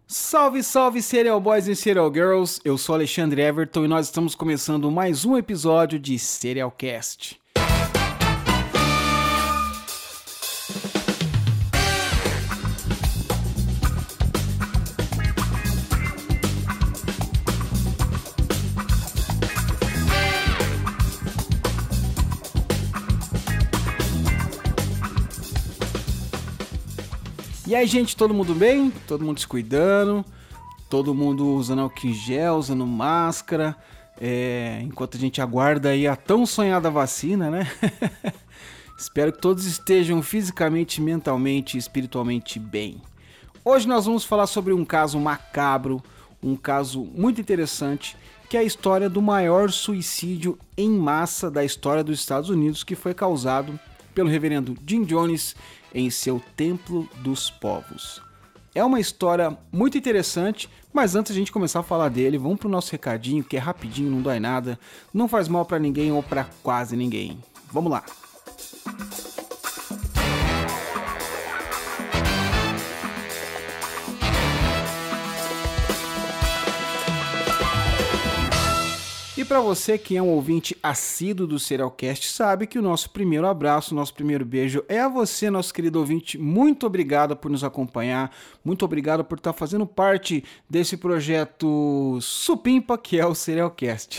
Salve, salve, Serial Boys e Serial Girls! Eu sou Alexandre Everton e nós estamos começando mais um episódio de Serialcast. E aí, gente, todo mundo bem? Todo mundo se cuidando? Todo mundo usando álcool em gel, usando máscara? Enquanto a gente aguarda aí a tão sonhada vacina, né? Espero que todos estejam fisicamente, mentalmente e espiritualmente bem. Hoje nós vamos falar sobre um caso macabro, um caso muito interessante, que é a história do maior suicídio em massa da história dos Estados Unidos, que foi causado pelo reverendo Jim Jones em seu Templo dos Povos. É uma história muito interessante, mas antes de a gente começar a falar dele, vamos pro nosso recadinho, que é rapidinho, não dói nada, não faz mal pra ninguém ou pra quase ninguém. Vamos lá! E para você que é um ouvinte assíduo do Serialcast, sabe que o nosso primeiro abraço, nosso primeiro beijo é a você, nosso querido ouvinte. Muito obrigado por nos acompanhar, muito obrigado por estar fazendo parte desse projeto supimpa que é o Serialcast.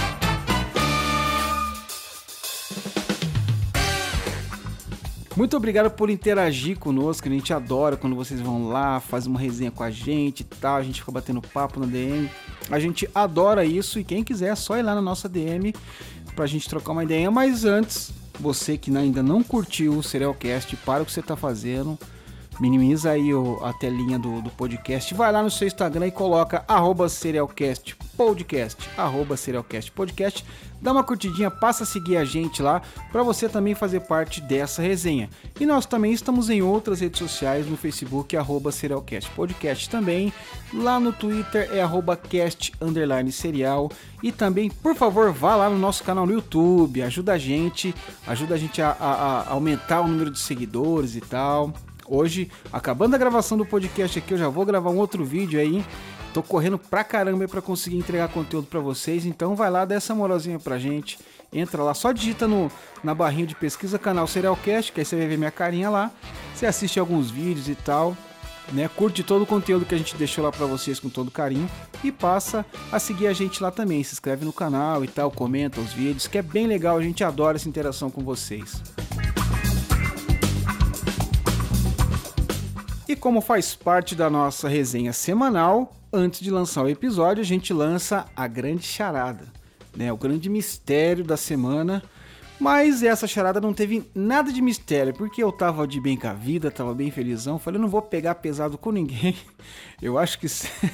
Muito obrigado por interagir conosco, a gente adora quando vocês vão lá, fazem uma resenha com a gente e tal, a gente fica batendo papo na DM. A gente adora isso e quem quiser é só ir lá na nossa DM pra gente trocar uma ideia. Mas antes, você que ainda não curtiu o Serialcast, para o que você tá fazendo, minimiza aí a telinha do podcast, vai lá no seu Instagram e coloca @serialcastpodcast, @serialcastpodcast, dá uma curtidinha, passa a seguir a gente lá, para você também fazer parte dessa resenha. E nós também estamos em outras redes sociais, no Facebook, @serialcastpodcast também, lá no Twitter é @cast_serial, e também, por favor, vá lá no nosso canal no YouTube, ajuda a gente a aumentar o número de seguidores e tal. Hoje, acabando a gravação do podcast aqui, eu já vou gravar um outro vídeo aí. Tô correndo pra caramba pra conseguir entregar conteúdo pra vocês. Então vai lá, dá essa moralzinha pra gente. Entra lá, só digita na barrinha de pesquisa canal Serialcast, que aí você vai ver minha carinha lá. Você assiste alguns vídeos e tal, né? Curte todo o conteúdo que a gente deixou lá pra vocês com todo carinho. E passa a seguir a gente lá também. Se inscreve no canal e tal, comenta os vídeos, que é bem legal. A gente adora essa interação com vocês. E como faz parte da nossa resenha semanal, antes de lançar o episódio, a gente lança a grande charada, né? O grande mistério da semana. Mas essa charada não teve nada de mistério, porque eu tava de bem com a vida, tava bem felizão. Falei, não vou pegar pesado com ninguém. Eu acho que,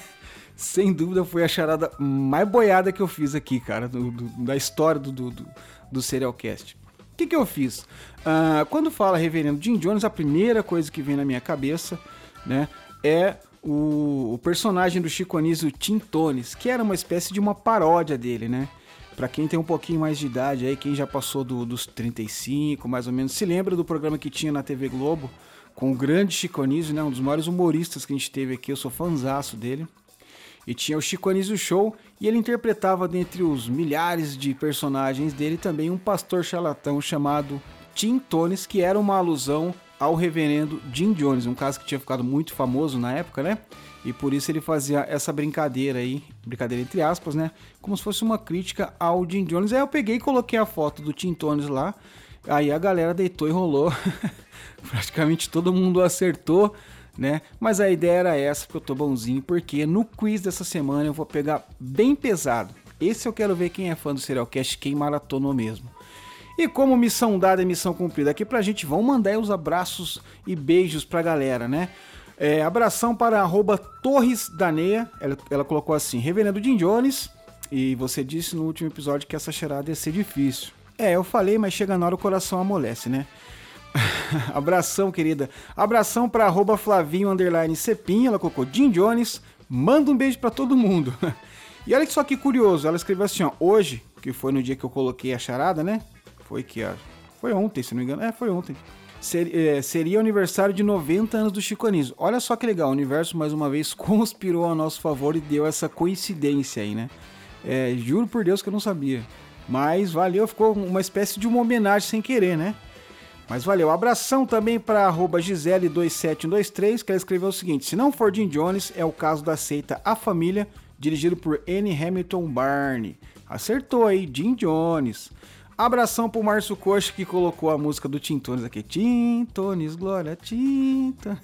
sem dúvida, foi a charada mais boiada que eu fiz aqui, cara, da história do Serialcast. O que eu fiz? Quando fala reverendo Jim Jones, a primeira coisa que vem na minha cabeça, né, é o personagem do Chico Anísio, Tim Tones, que era uma espécie de uma paródia dele, né? Pra quem tem um pouquinho mais de idade aí, quem já passou dos 35, mais ou menos, se lembra do programa que tinha na TV Globo, com o grande Chico Anísio, né, um dos maiores humoristas que a gente teve aqui, eu sou fãzaço dele. E tinha o Chico Anísio Show, e ele interpretava dentre os milhares de personagens dele também um pastor charlatão chamado Tim Tones, que era uma alusão ao reverendo Jim Jones, um caso que tinha ficado muito famoso na época, né? E por isso ele fazia essa brincadeira aí, brincadeira entre aspas, né? Como se fosse uma crítica ao Jim Jones. Aí eu peguei e coloquei a foto do Tim Tones lá, aí a galera deitou e rolou, praticamente todo mundo acertou, né? Mas a ideia era essa, porque eu tô bonzinho, porque no quiz dessa semana eu vou pegar bem pesado. Esse eu quero ver quem é fã do Serialcast, quem maratonou mesmo. E como missão dada é missão cumprida aqui pra gente, vamos mandar aí os abraços e beijos pra galera, né? Abração para @torresdaneia, ela colocou assim, reverendo Jim Jones, e você disse no último episódio que essa charada ia ser difícil. Eu falei, mas chega na hora o coração amolece, né? Abração, querida. Abração pra @Flavinho_Cepim. Ela colocou Jim Jones. Manda um beijo pra todo mundo. E olha só que curioso. Ela escreveu assim, ó. Hoje, que foi no dia que eu coloquei a charada, né? Foi ontem, se não me engano. Foi ontem. seria o aniversário de 90 anos do Chico Anísio. Olha só que legal, o universo mais uma vez conspirou a nosso favor e deu essa coincidência aí, né? Juro por Deus que eu não sabia. Mas valeu, ficou uma espécie de uma homenagem sem querer, né? Mas valeu. Abração também para Gisele27123, que ela escreveu o seguinte: se não for Jim Jones, é o caso da seita A Família, dirigido por Anne Hamilton Barney. Acertou aí, Jim Jones. Abração pro Márcio Coxa, que colocou a música do Tim Tones aqui. Tim Tones, glória, Tinta.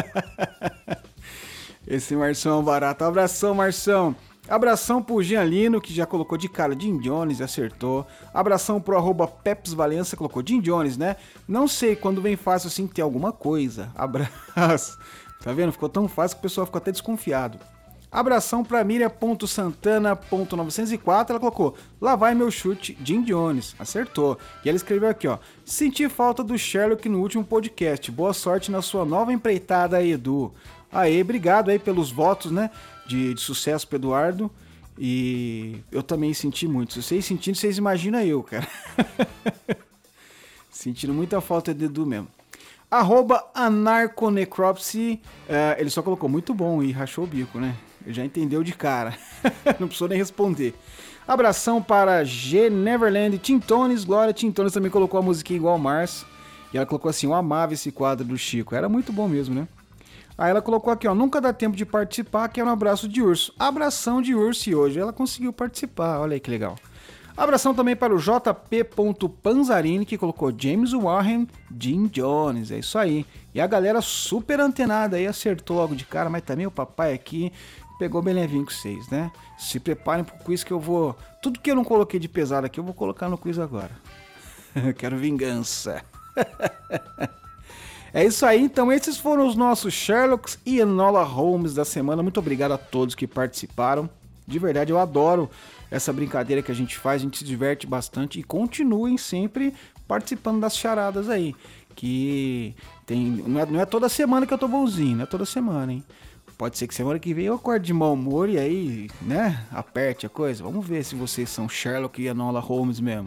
Esse Marção é um barato. Abração, Marção. Abração pro Gianlino, que já colocou de cara Jim Jones e acertou. Abração pro @PepsValença, colocou Jim Jones, né? Não sei, quando vem fácil assim tem alguma coisa. Abraço. Tá vendo? Ficou tão fácil que o pessoal ficou até desconfiado. Abração pra Miriam.santana.904, ela colocou: lá vai meu chute, Jim Jones. Acertou. E ela escreveu aqui, ó: senti falta do Sherlock no último podcast. Boa sorte na sua nova empreitada aí, Edu. Aê, obrigado aí pelos votos, né? De sucesso pro Eduardo. E eu também senti muito. Se vocês sentindo, vocês imaginam eu, cara. Sentindo muita falta de Edu mesmo. @anarconecropsy, ele só colocou muito bom e rachou o bico, né? Ele já entendeu de cara. Não precisou nem responder. Abração para G Neverland, Tintones, Glória. Tintones também colocou a musiquinha igual ao Márcio. E ela colocou assim: eu amava esse quadro do Chico. Era muito bom mesmo, né? Aí ela colocou aqui, ó: nunca dá tempo de participar, que é um abraço de urso. Abração de urso, e hoje ela conseguiu participar. Olha aí que legal. Abração também para o JP.Panzarini, que colocou James Warren, Jim Jones. É isso aí. E a galera super antenada aí acertou logo de cara, mas também o papai aqui pegou bem levinho com vocês, né? Se preparem pro quiz que eu vou... Tudo que eu não coloquei de pesado aqui, eu vou colocar no quiz agora. Quero vingança. É isso aí, então esses foram os nossos Sherlocks e Enola Holmes da semana. Muito obrigado a todos que participaram. De verdade, eu adoro essa brincadeira que a gente faz, a gente se diverte bastante e continuem sempre participando das charadas aí. Que tem, não é toda semana que eu tô bonzinho, não é toda semana, hein? Pode ser que semana que vem eu acorde de mau humor e aí, né, aperte a coisa. Vamos ver se vocês são Sherlock e Enola Holmes mesmo.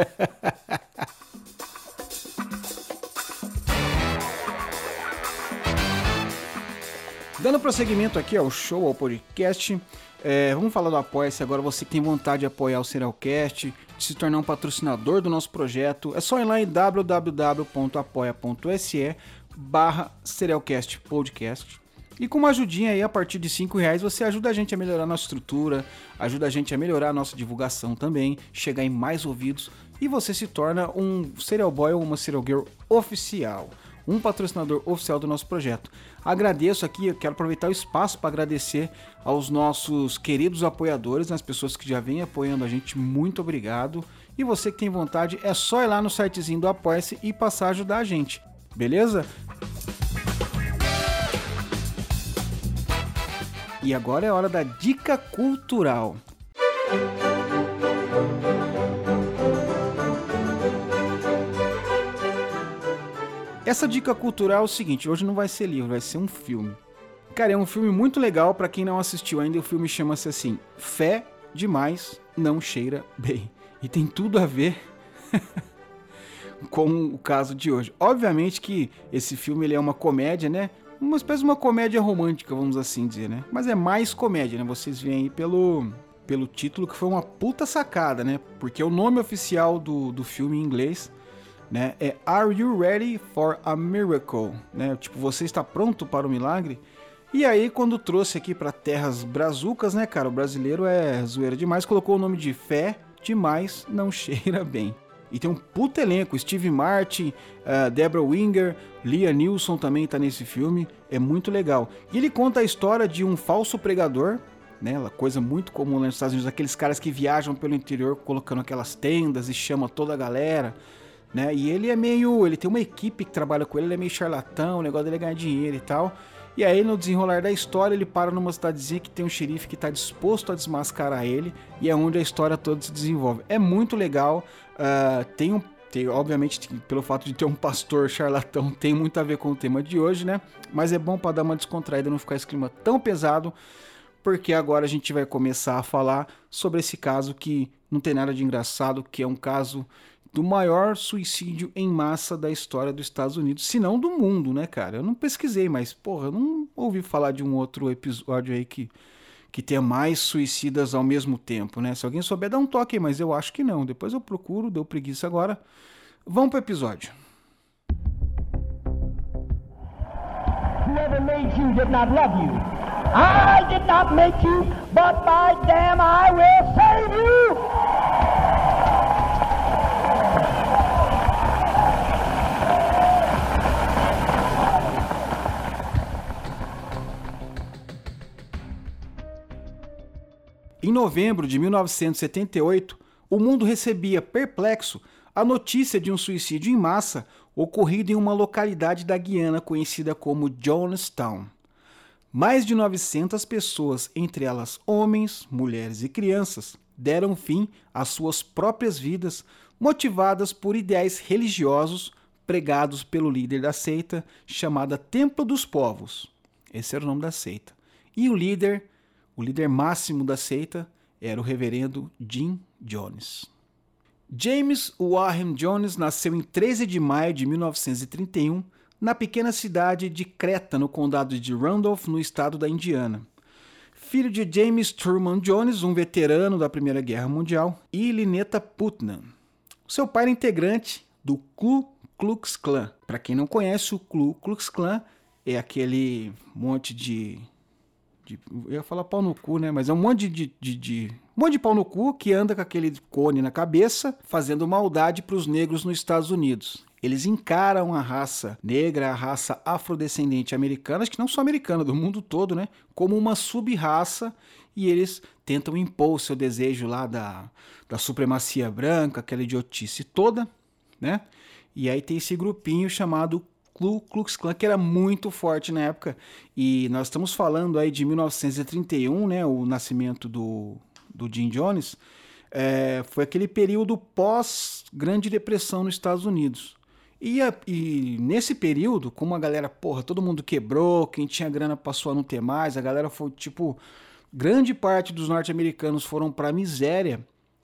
Dando prosseguimento aqui ao show, ao podcast, vamos falar do Apoia-se agora. Você que tem vontade de apoiar o Serialcast, de se tornar um patrocinador do nosso projeto, é só ir lá em www.apoia.se/Serialcast e com uma ajudinha aí a partir de R$5 você ajuda a gente a melhorar a nossa estrutura, ajuda a gente a melhorar a nossa divulgação também, chegar em mais ouvidos e você se torna um Serial Boy ou uma Serial Girl oficial. Um patrocinador oficial do nosso projeto. Agradeço aqui, eu quero aproveitar o espaço para agradecer aos nossos queridos apoiadores, as pessoas que já vêm apoiando a gente, muito obrigado. E você que tem vontade, é só ir lá no sitezinho do Apoia-se e passar a ajudar a gente, beleza? E agora é a hora da dica cultural. Essa dica cultural é o seguinte: hoje não vai ser livro, vai ser um filme. Cara, é um filme muito legal, pra quem não assistiu ainda. O filme chama-se assim: Fé Demais Não Cheira Bem. E tem tudo a ver com o caso de hoje. Obviamente que esse filme ele é uma comédia, né? Uma espécie de uma comédia romântica, vamos assim dizer, né? Mas é mais comédia, né? Vocês veem aí pelo título que foi uma puta sacada, né? Porque o nome oficial do filme em inglês, né, é Are You Ready for a Miracle? Né? Tipo, você está pronto para o milagre? E aí, quando trouxe aqui para terras brazucas, né, cara? O brasileiro é zoeira demais, colocou o nome de Fé Demais Não Cheira Bem. E tem um puta elenco: Steve Martin, Deborah Winger, Liam Neeson também tá nesse filme. É muito legal. E ele conta a história de um falso pregador, né? Coisa muito comum lá nos Estados Unidos, aqueles caras que viajam pelo interior colocando aquelas tendas e chamam toda a galera, né? E ele tem uma equipe que trabalha com ele é meio charlatão, o negócio dele é ganhar dinheiro e tal. E aí, no desenrolar da história, ele para numa cidadezinha que tem um xerife que está disposto a desmascarar ele, e é onde a história toda se desenvolve. É muito legal, obviamente, pelo fato de ter um pastor charlatão, tem muito a ver com o tema de hoje, né? Mas é bom para dar uma descontraída, não ficar esse clima tão pesado, porque agora a gente vai começar a falar sobre esse caso que não tem nada de engraçado, que é um caso do maior suicídio em massa da história dos Estados Unidos, se não do mundo, né, cara? Eu não pesquisei, mas, porra, eu não ouvi falar de um outro episódio aí que tenha mais suicidas ao mesmo tempo, né? Se alguém souber, dá um toque aí, mas eu acho que não. Depois eu procuro, deu preguiça agora. Vamos pro episódio. Whoever made you did not love you. I did not make you, but by damn I will save you. Em novembro de 1978, o mundo recebia perplexo a notícia de um suicídio em massa ocorrido em uma localidade da Guiana conhecida como Jonestown. Mais de 900 pessoas, entre elas homens, mulheres e crianças, deram fim às suas próprias vidas, motivadas por ideais religiosos pregados pelo líder da seita, chamada Templo dos Povos. Esse era o nome da seita. E o líder máximo da seita era o reverendo Jim Jones. James Warren Jones nasceu em 13 de maio de 1931 na pequena cidade de Creta, no condado de Randolph, no estado da Indiana. Filho de James Truman Jones, um veterano da Primeira Guerra Mundial, e Lynetta Putnam. Seu pai era integrante do Ku Klux Klan. Para quem não conhece, o Ku Klux Klan é aquele monte de eu ia falar pau no cu, né? Mas é um monte de pau no cu que anda com aquele cone na cabeça, fazendo maldade para os negros nos Estados Unidos. Eles encaram a raça negra, a raça afrodescendente americana, acho que não só americana, do mundo todo, né? Como uma sub-raça, e eles tentam impor o seu desejo lá da supremacia branca, aquela idiotice toda, né? E aí tem esse grupinho chamado Ku Klux Klan, que era muito forte na época, e nós estamos falando aí de 1931, né, o nascimento do Jim Jones, foi aquele período pós-Grande Depressão nos Estados Unidos. E nesse período, como a galera, todo mundo quebrou, quem tinha grana passou a não ter mais, a galera foi, grande parte dos norte-americanos foram pra miséria,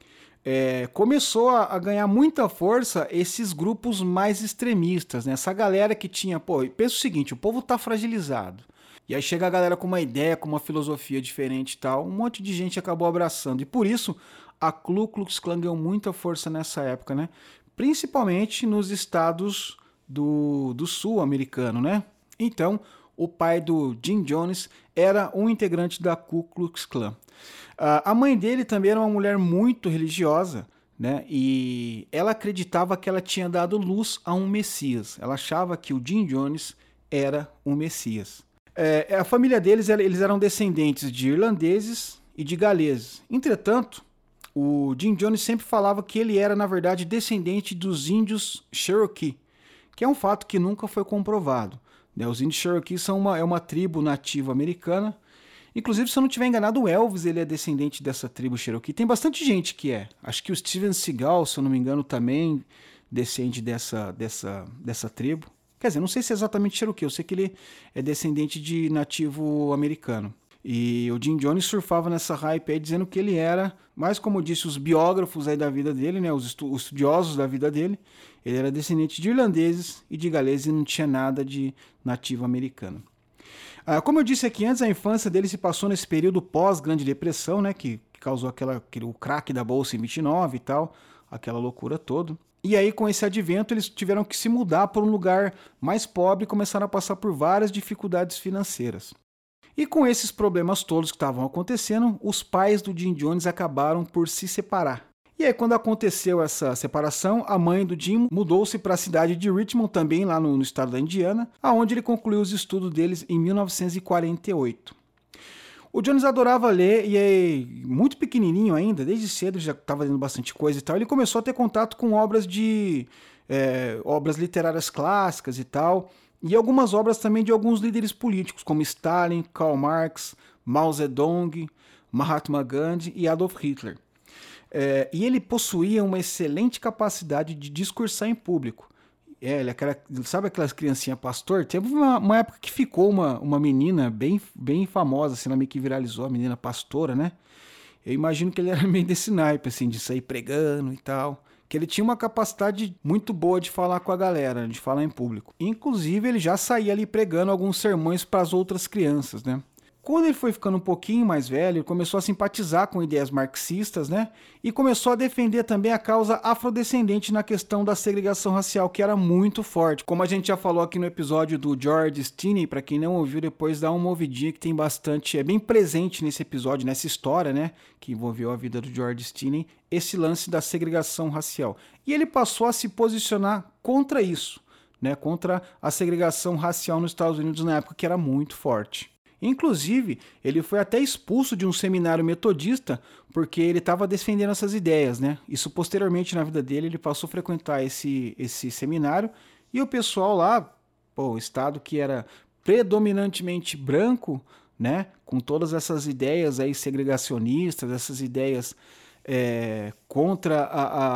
começou a ganhar muita força esses grupos mais extremistas, né? Essa galera que tinha, pensa o seguinte, o povo tá fragilizado, e aí chega a galera com uma ideia, com uma filosofia diferente e tal, um monte de gente acabou abraçando, e por isso a Ku Klux Klan ganhou muita força nessa época, né? Principalmente nos estados do sul americano, né? Então, o pai do Jim Jones era um integrante da Ku Klux Klan. A mãe dele também era uma mulher muito religiosa, né? E ela acreditava que ela tinha dado luz a um Messias. Ela achava que o Jim Jones era um Messias. A família deles, eles eram descendentes de irlandeses e de galeses. Entretanto, o Jim Jones sempre falava que ele era, na verdade, descendente dos índios Cherokee, que é um fato que nunca foi comprovado, né? Os índios Cherokee é uma tribo nativa americana. Inclusive, se eu não estiver enganado, o Elvis ele é descendente dessa tribo Cherokee. Tem bastante gente que é. Acho que o Steven Seagal, se eu não me engano, também descende dessa tribo. Quer dizer, não sei se é exatamente Cherokee, eu sei que ele é descendente de nativo americano. E o Jim Jones surfava nessa hype aí, dizendo que ele era, mas como disse os biógrafos aí da vida dele, né, os estudiosos da vida dele, ele era descendente de irlandeses e de galeses e não tinha nada de nativo americano. Como eu disse aqui antes, a infância dele se passou nesse período pós-Grande Depressão, né, que causou o crack da Bolsa em 29 e tal, aquela loucura toda. E aí, com esse advento, eles tiveram que se mudar para um lugar mais pobre e começaram a passar por várias dificuldades financeiras. E com esses problemas todos que estavam acontecendo, os pais do Jim Jones acabaram por se separar. E aí, quando aconteceu essa separação, a mãe do Jim mudou-se para a cidade de Richmond, também lá no estado da Indiana, aonde ele concluiu os estudos deles em 1948. O Jones adorava ler e aí, muito pequenininho ainda, desde cedo já estava lendo bastante coisa e tal, ele começou a ter contato com obras literárias clássicas e tal, e algumas obras também de alguns líderes políticos, como Stalin, Karl Marx, Mao Zedong, Mahatma Gandhi e Adolf Hitler. E ele possuía uma excelente capacidade de discursar em público. Sabe aquelas criancinhas pastor? Teve uma época que ficou uma menina bem, bem famosa, assim, ela meio que viralizou, a menina pastora, né? Eu imagino que ele era meio desse naipe, assim, de sair pregando e tal. que ele tinha uma capacidade muito boa de falar com a galera, de falar em público. Inclusive, ele já saía ali pregando alguns sermões para as outras crianças, né? Quando ele foi ficando um pouquinho mais velho, ele começou a simpatizar com ideias marxistas, né? E começou a defender também a causa afrodescendente na questão da segregação racial, que era muito forte. Como a gente já falou aqui no episódio do George Stinney, para quem não ouviu, depois dá uma ouvidinha que tem bastante, é bem presente nesse episódio, nessa história, né? Que envolveu a vida do George Stinney, esse lance da segregação racial. E ele passou a se posicionar contra isso, né? Contra a segregação racial nos Estados Unidos na época, que era muito forte. Inclusive, ele foi até expulso de um seminário metodista porque ele estava defendendo essas ideias, né? Isso posteriormente na vida dele, ele passou a frequentar esse seminário e o pessoal lá, o estado que era predominantemente branco, né? Com todas essas ideias aí segregacionistas, essas ideias contra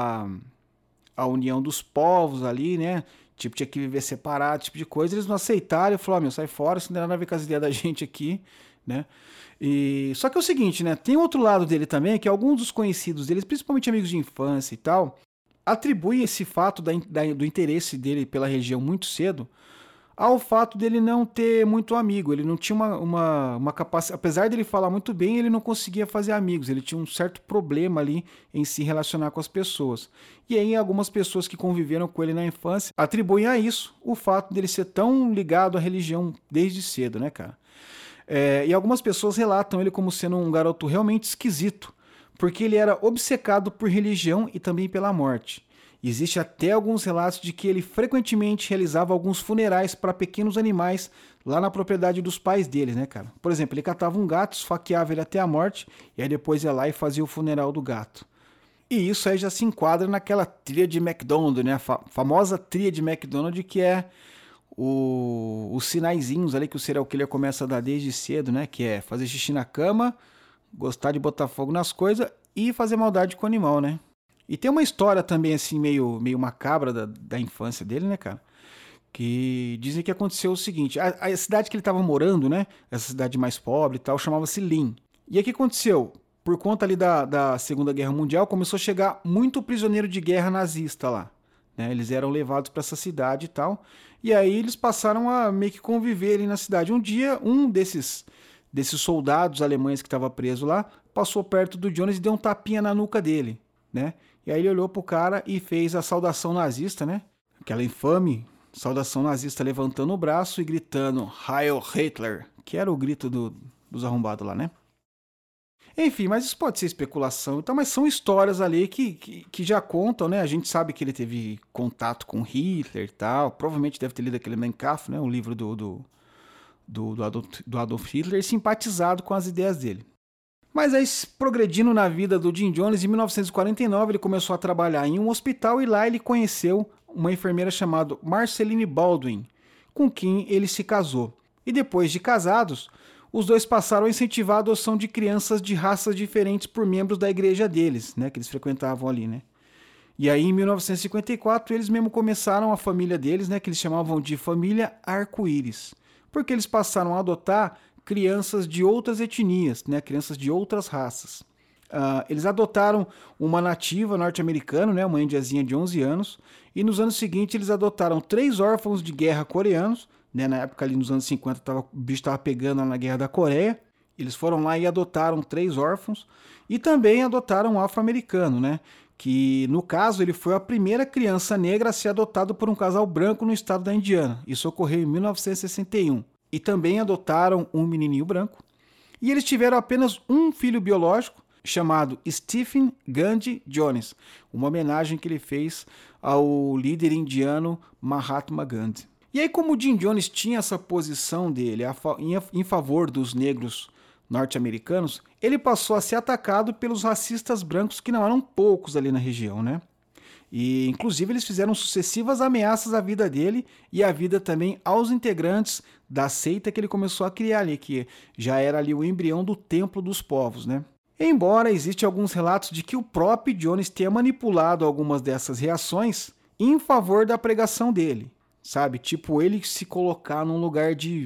a união dos povos ali, né? Tipo, tinha que viver separado, tipo de coisa, eles não aceitaram e falaram, sai fora, isso não tem nada a ver com as ideias da gente aqui, né? Só que é o seguinte, né? Tem outro lado dele também, que alguns dos conhecidos deles, principalmente amigos de infância e tal, atribuem esse fato do interesse dele pela região muito cedo ao fato dele não ter muito amigo. Ele não tinha uma capacidade, apesar dele falar muito bem, ele não conseguia fazer amigos, ele tinha um certo problema ali em se relacionar com as pessoas. E aí algumas pessoas que conviveram com ele na infância atribuem a isso o fato dele ser tão ligado à religião desde cedo, né, cara? E algumas pessoas relatam ele como sendo um garoto realmente esquisito, porque ele era obcecado por religião e também pela morte. Existe até alguns relatos de que ele frequentemente realizava alguns funerais para pequenos animais lá na propriedade dos pais dele, né, cara? Por exemplo, ele catava um gato, esfaqueava ele até a morte e aí depois ia lá e fazia o funeral do gato. E isso aí já se enquadra naquela tríade McDonald, né? A famosa tríade McDonald, que é os sinaizinhos ali que o serial killer começa a dar desde cedo, né? Que é fazer xixi na cama, gostar de botar fogo nas coisas e fazer maldade com o animal, né? E tem uma história também, assim, meio macabra da infância dele, né, cara? Que dizem que aconteceu o seguinte, a cidade que ele estava morando, né? Essa cidade mais pobre e tal, chamava-se Lynn. E aí o que aconteceu? Por conta ali da Segunda Guerra Mundial, começou a chegar muito prisioneiro de guerra nazista lá. Né? Eles eram levados para essa cidade e tal. E aí eles passaram a meio que conviver ali na cidade. Um dia, um desses soldados alemães que estava preso lá, passou perto do Jones e deu um tapinha na nuca dele, né? E aí ele olhou pro cara e fez a saudação nazista, né? Aquela infame saudação nazista, levantando o braço e gritando Heil Hitler, que era o grito dos arrombados lá, né? Enfim, mas isso pode ser especulação, então, mas são histórias ali que já contam, né? A gente sabe que ele teve contato com Hitler e tal, provavelmente deve ter lido aquele Mein Kampf, né? O livro do Adolf Hitler, simpatizado com as ideias dele. Mas aí, progredindo na vida do Jim Jones, em 1949 ele começou a trabalhar em um hospital e lá ele conheceu uma enfermeira chamada Marceline Baldwin, com quem ele se casou. E depois de casados, os dois passaram a incentivar a adoção de crianças de raças diferentes por membros da igreja deles, né, que eles frequentavam ali, né. E aí, em 1954, eles mesmo começaram a família deles, né, que eles chamavam de família arco-íris, porque eles passaram a adotar crianças de outras etnias, né, crianças de outras raças. Eles adotaram uma nativa norte-americana, né, uma indiazinha de 11 anos, e nos anos seguintes eles adotaram 3 órfãos de guerra coreanos, né, na época ali nos anos 50 o bicho estava pegando lá na Guerra da Coreia, eles foram lá e adotaram 3 órfãos, e também adotaram um afro-americano, né, que no caso ele foi a primeira criança negra a ser adotada por um casal branco no estado da Indiana. Isso ocorreu em 1961. E também adotaram um menininho branco. E eles tiveram apenas um filho biológico, chamado Stephen Gandhi Jones, uma homenagem que ele fez ao líder indiano Mahatma Gandhi. E aí, como o Jim Jones tinha essa posição dele em favor dos negros norte-americanos, ele passou a ser atacado pelos racistas brancos, que não eram poucos ali na região, né? E, inclusive, eles fizeram sucessivas ameaças à vida dele e à vida também aos integrantes da seita que ele começou a criar ali, que já era ali o embrião do Templo dos Povos, né? Embora existam alguns relatos de que o próprio Jones tenha manipulado algumas dessas reações em favor da pregação dele, sabe? Tipo, ele se colocar num lugar de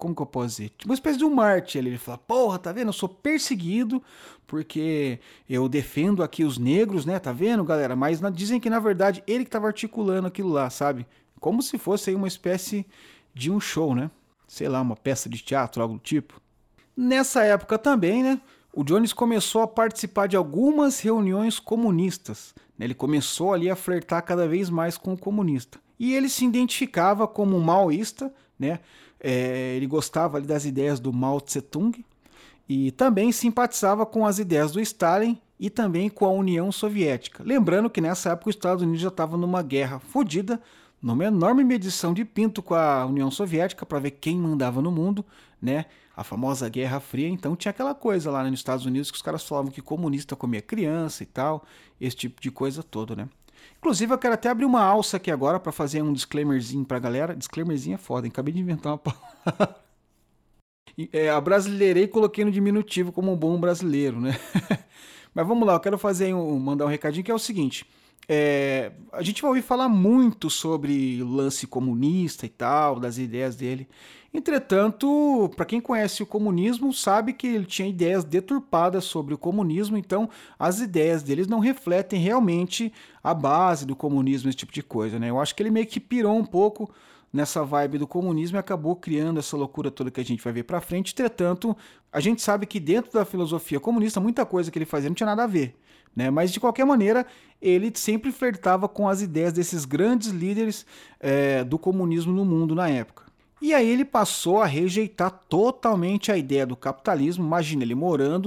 como que eu posso dizer? Uma espécie de um mártir ali. Ele fala, porra, tá vendo? Eu sou perseguido porque eu defendo aqui os negros, né? Tá vendo, galera? Mas dizem que, na verdade, ele que tava articulando aquilo lá, sabe? Como se fosse aí uma espécie de um show, né? Sei lá, uma peça de teatro, algo do tipo. Nessa época também, né? O Jones começou a participar de algumas reuniões comunistas. Ele começou ali a flertar cada vez mais com o comunista. E ele se identificava como um maoísta, né? Ele gostava ali das ideias do Mao Tse-tung e também simpatizava com as ideias do Stalin e também com a União Soviética. Lembrando que nessa época os Estados Unidos já estavam numa guerra fodida, numa enorme medição de pinto com a União Soviética para ver quem mandava no mundo, né? A famosa Guerra Fria. Então tinha aquela coisa lá nos Estados Unidos que os caras falavam que comunista comia criança e tal, esse tipo de coisa toda, né? Inclusive eu quero até abrir uma alça aqui agora para fazer um disclaimerzinho pra galera. Disclaimerzinho é foda, hein? Acabei de inventar uma palavra. Abrasileirei e coloquei no diminutivo como um bom brasileiro, né? Mas vamos lá, eu quero mandar um recadinho que é o seguinte. A gente vai ouvir falar muito sobre o lance comunista e tal, das ideias dele. Entretanto, para quem conhece o comunismo, sabe que ele tinha ideias deturpadas sobre o comunismo, então as ideias deles não refletem realmente a base do comunismo, esse tipo de coisa, né? Eu acho que ele meio que pirou um pouco nessa vibe do comunismo e acabou criando essa loucura toda que a gente vai ver pra frente. Entretanto, a gente sabe que dentro da filosofia comunista, muita coisa que ele fazia não tinha nada a ver, né? Mas de qualquer maneira, ele sempre flertava com as ideias desses grandes líderes do comunismo no mundo na época. E aí ele passou a rejeitar totalmente a ideia do capitalismo. Imagina, ele morando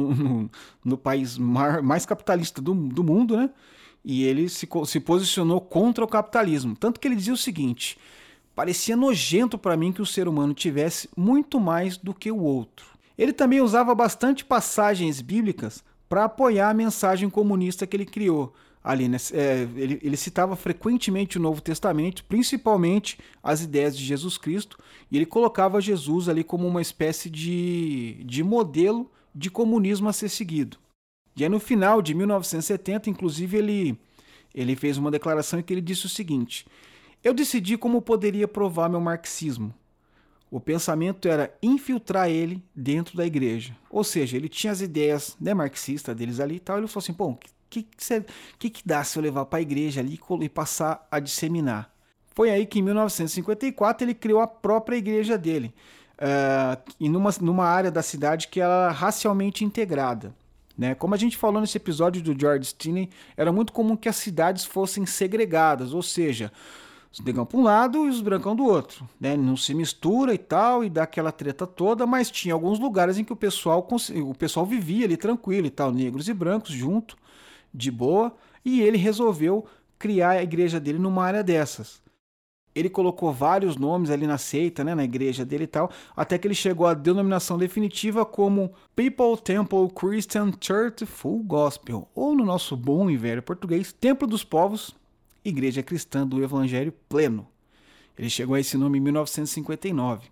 no país mais capitalista do mundo, né? E ele se posicionou contra o capitalismo. Tanto que ele dizia o seguinte: parecia nojento para mim que o ser humano tivesse muito mais do que o outro. Ele também usava bastante passagens bíblicas para apoiar a mensagem comunista que ele criou. Ali, né? Ele citava frequentemente o Novo Testamento, principalmente as ideias de Jesus Cristo, e ele colocava Jesus ali como uma espécie de modelo de comunismo a ser seguido. E aí no final de 1970, inclusive, ele fez uma declaração em que ele disse o seguinte: eu decidi como poderia provar meu marxismo. O pensamento era infiltrar ele dentro da igreja. Ou seja, ele tinha as ideias, né, marxistas deles ali e tal, ele falou assim, pô, que dá se eu levar para a igreja ali e passar a disseminar? Foi aí que em 1954 ele criou a própria igreja dele, e numa área da cidade que era racialmente integrada. Né? Como a gente falou nesse episódio do George Stinney, era muito comum que as cidades fossem segregadas, ou seja, os negão para um lado e os brancão do outro. Né? Não se mistura e tal, e dá aquela treta toda, mas tinha alguns lugares em que o pessoal vivia ali tranquilo e tal, negros e brancos junto, de boa, e ele resolveu criar a igreja dele numa área dessas. Ele colocou vários nomes ali na seita, né, na igreja dele e tal, até que ele chegou à denominação definitiva como People Temple Christian Church Full Gospel, ou no nosso bom e velho português, Templo dos Povos, Igreja Cristã do Evangelho Pleno. Ele chegou a esse nome em 1959.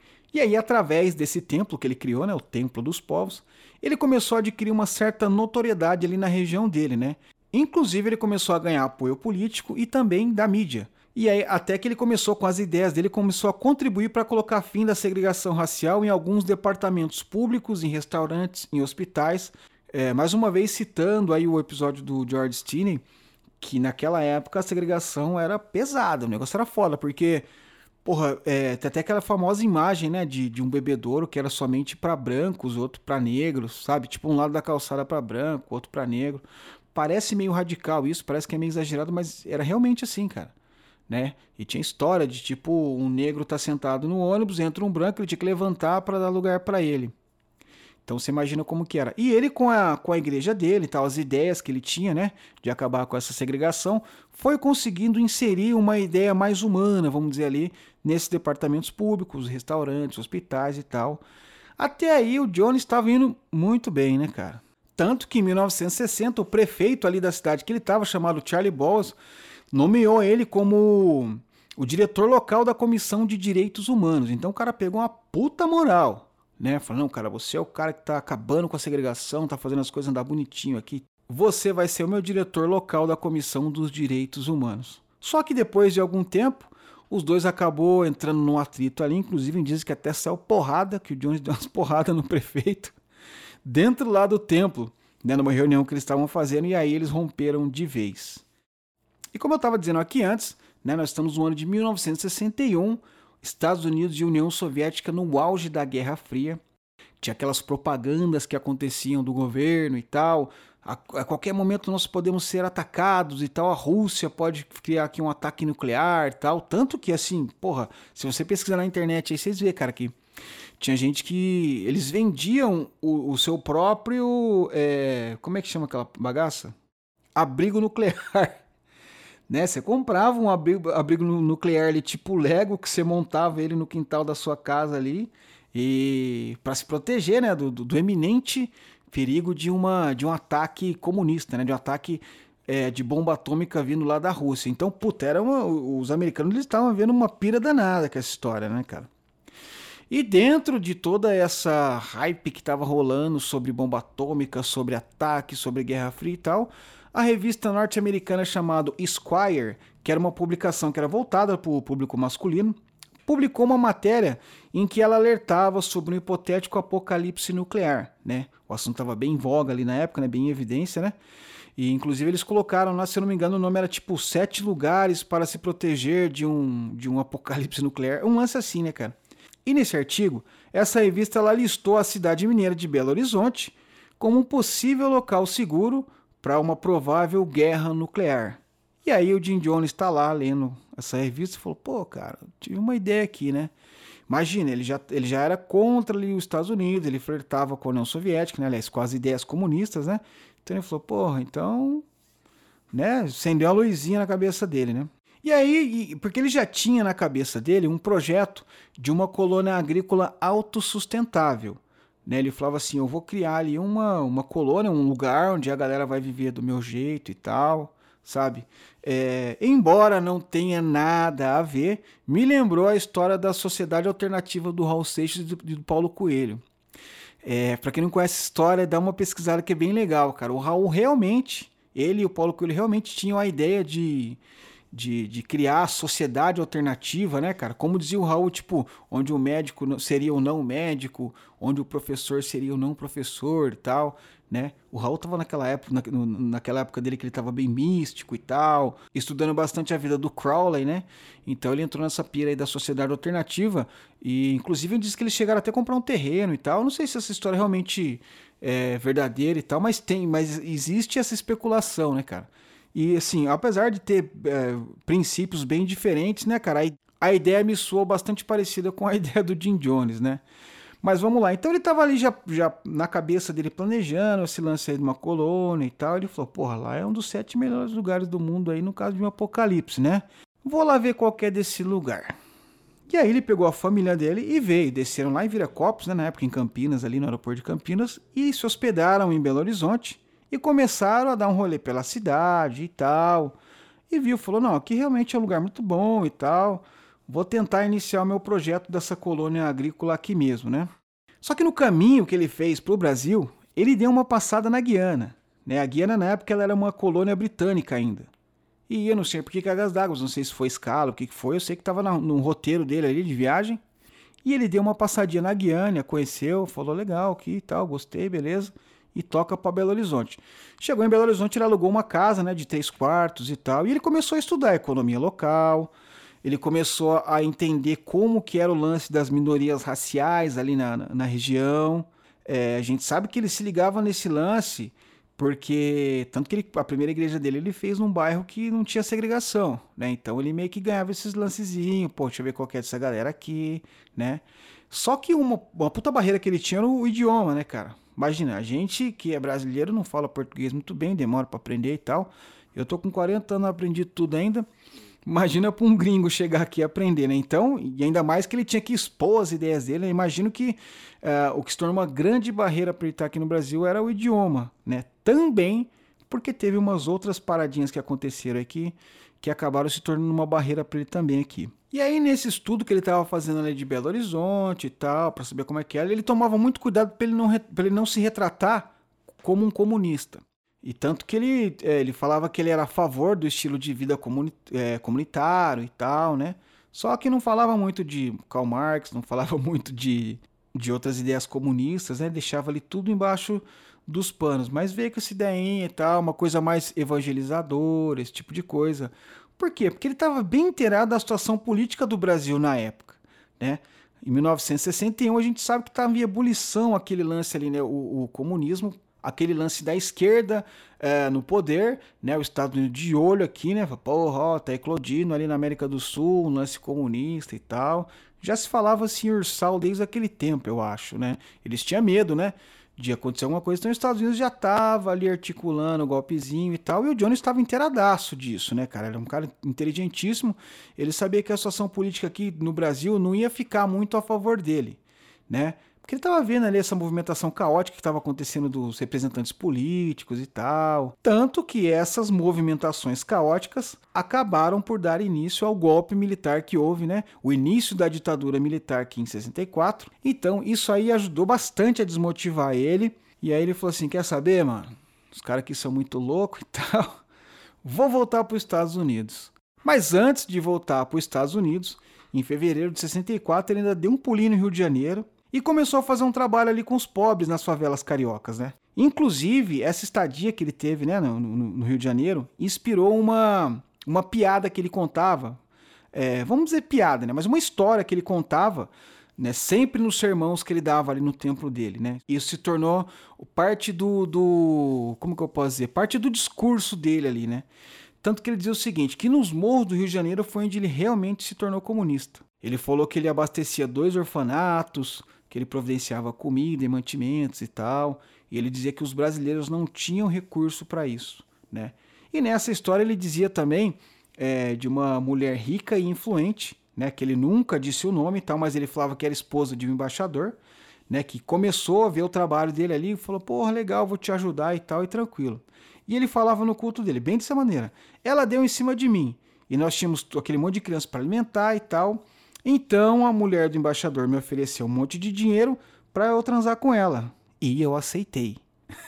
E aí, através desse templo que ele criou, né, o Templo dos Povos, ele começou a adquirir uma certa notoriedade ali na região dele, né? Inclusive, ele começou a ganhar apoio político e também da mídia. E aí, até que ele começou com as ideias dele, começou a contribuir para colocar fim da segregação racial em alguns departamentos públicos, em restaurantes, em hospitais. Mais uma vez, citando aí o episódio do George Stinney, que naquela época a segregação era pesada, o negócio era foda, porque... Porra, tem até aquela famosa imagem, né, de um bebedouro que era somente para brancos, outro para negros, sabe? Tipo, um lado da calçada para branco, outro para negro. Parece meio radical isso, parece que é meio exagerado, mas era realmente assim, cara, né? E tinha história de, tipo, um negro tá sentado no ônibus, entra um branco, ele tinha que levantar para dar lugar para ele. Então você imagina como que era. E ele com a igreja dele e tal, as ideias que ele tinha, né, de acabar com essa segregação, foi conseguindo inserir uma ideia mais humana, vamos dizer ali, nesses departamentos públicos, restaurantes, hospitais e tal. Até aí o Jones estava indo muito bem, né, cara? Tanto que em 1960 o prefeito ali da cidade que ele estava, chamado Charlie Bowles, nomeou ele como o diretor local da Comissão de Direitos Humanos. Então o cara pegou uma puta moral. Né? Falando, não, cara, você é o cara que tá acabando com a segregação, tá fazendo as coisas andar bonitinho aqui. Você vai ser o meu diretor local da Comissão dos Direitos Humanos. Só que depois de algum tempo, Os dois acabou entrando num atrito ali, inclusive diz que até saiu porrada, que o Jones deu umas porradas no prefeito, dentro lá do templo, né, numa reunião que eles estavam fazendo, e aí eles romperam de vez. E como eu estava dizendo aqui antes, né, nós estamos no ano de 1961, Estados Unidos e União Soviética no auge da Guerra Fria. Tinha aquelas propagandas que aconteciam do governo e tal. A qualquer momento nós podemos ser atacados e tal. A Rússia pode criar aqui um ataque nuclear e tal. Tanto que, assim, porra, se você pesquisar na internet aí, vocês vê, cara, que tinha gente que eles vendiam o seu próprio... como é que chama aquela bagaça? Abrigo nuclear. Né? Você comprava um abrigo nuclear ali, tipo Lego, que você montava ele no quintal da sua casa ali, e para se proteger, né, do eminente perigo de um ataque comunista, né, de um ataque de bomba atômica vindo lá da Rússia. Então, puta, os americanos eles estavam vendo uma pira danada com essa história, né, cara? E dentro de toda essa hype que estava rolando sobre bomba atômica, sobre ataque, sobre Guerra Fria e tal, a revista norte-americana chamada Esquire, que era uma publicação que era voltada para o público masculino, publicou uma matéria em que ela alertava sobre um hipotético apocalipse nuclear, né? O assunto estava bem em voga ali na época, né? Bem em evidência, né? E inclusive eles colocaram lá, se eu não me engano, o nome era tipo 7 lugares para se proteger de um apocalipse nuclear. Um lance assim, né, cara? E nesse artigo, essa revista ela listou a cidade mineira de Belo Horizonte como um possível local seguro para uma provável guerra nuclear. E aí o Jim Jones está lá lendo essa revista e falou, pô, cara, tive uma ideia aqui, né? Imagina, ele já era contra ali os Estados Unidos, ele flertava com a União Soviética, né? Aliás, com as ideias comunistas, né? Então ele falou, porra, então, né? Acendeu a luzinha na cabeça dele, né? E aí, porque ele já tinha na cabeça dele um projeto de uma colônia agrícola autossustentável. Né? Ele falava assim, eu vou criar ali uma colônia, um lugar onde a galera vai viver do meu jeito e tal, sabe? Embora não tenha nada a ver, me lembrou a história da Sociedade Alternativa do Raul Seixas e do Paulo Coelho. Pra quem não conhece a história, dá uma pesquisada que é bem legal, cara. O Raul realmente, ele e o Paulo Coelho realmente tinham a ideia de criar a sociedade alternativa, né, cara? Como dizia o Raul, tipo, onde o médico seria o não médico, onde o professor seria o não professor e tal, né? O Raul tava naquela época dele que ele tava bem místico e tal, estudando bastante a vida do Crowley, né? Então ele entrou nessa pira aí da sociedade alternativa e, inclusive, ele disse que eles chegaram até a comprar um terreno e tal. Eu não sei se essa história realmente é verdadeira e tal, mas existe essa especulação, né, cara? E assim, apesar de ter princípios bem diferentes, né, cara, a ideia me soou bastante parecida com a ideia do Jim Jones, né? Mas vamos lá, então ele tava ali já na cabeça dele planejando esse lance aí de uma colônia e tal, ele falou, porra, lá é um dos 7 melhores lugares do mundo aí no caso de um apocalipse, né? Vou lá ver qual que é desse lugar. E aí ele pegou a família dele e veio, desceram lá em Viracopos, né, na época em Campinas, ali no aeroporto de Campinas, e se hospedaram em Belo Horizonte, e começaram a dar um rolê pela cidade e tal. E viu, falou, não, aqui realmente é um lugar muito bom e tal. Vou tentar iniciar o meu projeto dessa colônia agrícola aqui mesmo, né? Só que no caminho que ele fez para o Brasil, ele deu uma passada na Guiana. Né? A Guiana, na época, ela era uma colônia britânica ainda. E eu não sei por que cargas d'água, não sei se foi escala, o que foi. Eu sei que estava no roteiro dele ali de viagem. E ele deu uma passadinha na Guiana, conheceu, falou, legal, aqui e tal, gostei, beleza. E toca para Belo Horizonte. Chegou em Belo Horizonte, ele alugou uma casa, né, de 3 quartos e tal, e ele começou a estudar a economia local, ele começou a entender como que era o lance das minorias raciais ali na região. A gente sabe que ele se ligava nesse lance, porque, tanto que a primeira igreja dele ele fez num bairro que não tinha segregação, né, então ele meio que ganhava esses lancezinhos, pô, deixa eu ver qual que é dessa galera aqui, né. Só que uma puta barreira que ele tinha era o idioma, né, cara. Imagina, a gente que é brasileiro não fala português muito bem, demora para aprender e tal. Eu tô com 40 anos, não aprendi tudo ainda. Imagina para um gringo chegar aqui e aprender, né? Então, e ainda mais que ele tinha que expor as ideias dele, né? Imagino que o que se tornou uma grande barreira para ele estar aqui no Brasil era o idioma, né? Também porque teve umas outras paradinhas que aconteceram aqui que acabaram se tornando uma barreira para ele também aqui. E aí, nesse estudo que ele estava fazendo ali de Belo Horizonte e tal, para saber como é que era, ele tomava muito cuidado para ele não se retratar como um comunista. E tanto que ele falava que ele era a favor do estilo de vida comunitário e tal, né? Só que não falava muito de Karl Marx, não falava muito de outras ideias comunistas, né? Deixava ali tudo embaixo dos panos. Mas veio com essa ideinha e tal, uma coisa mais evangelizadora, esse tipo de coisa. Por quê? Porque ele estava bem inteirado da situação política do Brasil na época, né? Em 1961 a gente sabe que estava em ebulição aquele lance ali, né? O comunismo, aquele lance da esquerda no poder, né? O Estados Unidos de olho aqui, né? Porra, ó, tá eclodindo ali na América do Sul, um lance comunista e tal. Já se falava assim ursal desde aquele tempo, eu acho, né? Eles tinham medo, né? De acontecer alguma coisa, então os Estados Unidos já tava ali articulando o golpezinho e tal, e o Jones estava inteiradaço disso, né, cara? Ele é um cara inteligentíssimo, ele sabia que a situação política aqui no Brasil não ia ficar muito a favor dele, né? Porque ele estava vendo ali essa movimentação caótica que estava acontecendo dos representantes políticos e tal. Tanto que essas movimentações caóticas acabaram por dar início ao golpe militar que houve, né? O início da ditadura militar aqui em 64. Então isso aí ajudou bastante a desmotivar ele. E aí ele falou assim, quer saber, mano? Os caras aqui são muito loucos e tal. Vou voltar para os Estados Unidos. Mas antes de voltar para os Estados Unidos, em fevereiro de 64, ele ainda deu um pulinho no Rio de Janeiro e começou a fazer um trabalho ali com os pobres nas favelas cariocas, né? Inclusive, essa estadia que ele teve, né, no Rio de Janeiro, inspirou uma piada que ele contava, vamos dizer piada, né? Mas uma história que ele contava, né, sempre nos sermões que ele dava ali no templo dele, né? Isso se tornou parte como que eu posso dizer? Parte do discurso dele ali, né? Tanto que ele dizia o seguinte, que nos morros do Rio de Janeiro foi onde ele realmente se tornou comunista. Ele falou que ele abastecia 2 orfanatos, que ele providenciava comida e mantimentos e tal, e ele dizia que os brasileiros não tinham recurso para isso, né? E nessa história ele dizia também de uma mulher rica e influente, né, que ele nunca disse o nome e tal, mas ele falava que era esposa de um embaixador, né, que começou a ver o trabalho dele ali e falou, porra, legal, vou te ajudar e tal, e tranquilo. E ele falava no culto dele, bem dessa maneira, ela deu em cima de mim, e nós tínhamos aquele monte de criança para alimentar e tal. Então a mulher do embaixador me ofereceu um monte de dinheiro para eu transar com ela. E eu aceitei.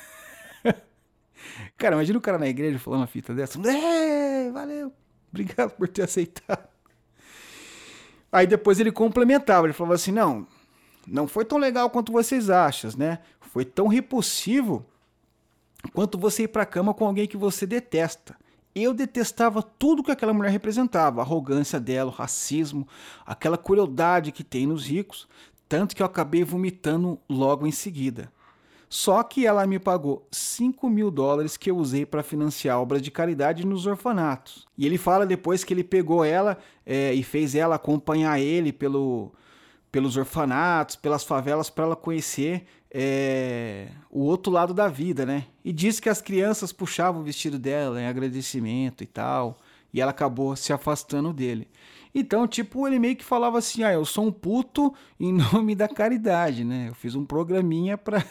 Cara, imagina o cara na igreja falando uma fita dessa. Valeu, obrigado por ter aceitado. Aí depois ele complementava, ele falava assim, não foi tão legal quanto vocês acham, né? Foi tão repulsivo quanto você ir pra cama com alguém que você detesta. Eu detestava tudo que aquela mulher representava, a arrogância dela, o racismo, aquela crueldade que tem nos ricos, tanto que eu acabei vomitando logo em seguida. Só que ela me pagou $5.000 que eu usei para financiar obras de caridade nos orfanatos. E ele fala depois que ele pegou ela e fez ela acompanhar ele pelos orfanatos, pelas favelas, para ela conhecer o outro lado da vida, né? E disse que as crianças puxavam o vestido dela em agradecimento e tal, e ela acabou se afastando dele. Então, tipo, ele meio que falava assim, eu sou um puto em nome da caridade, né? Eu fiz um programinha pra...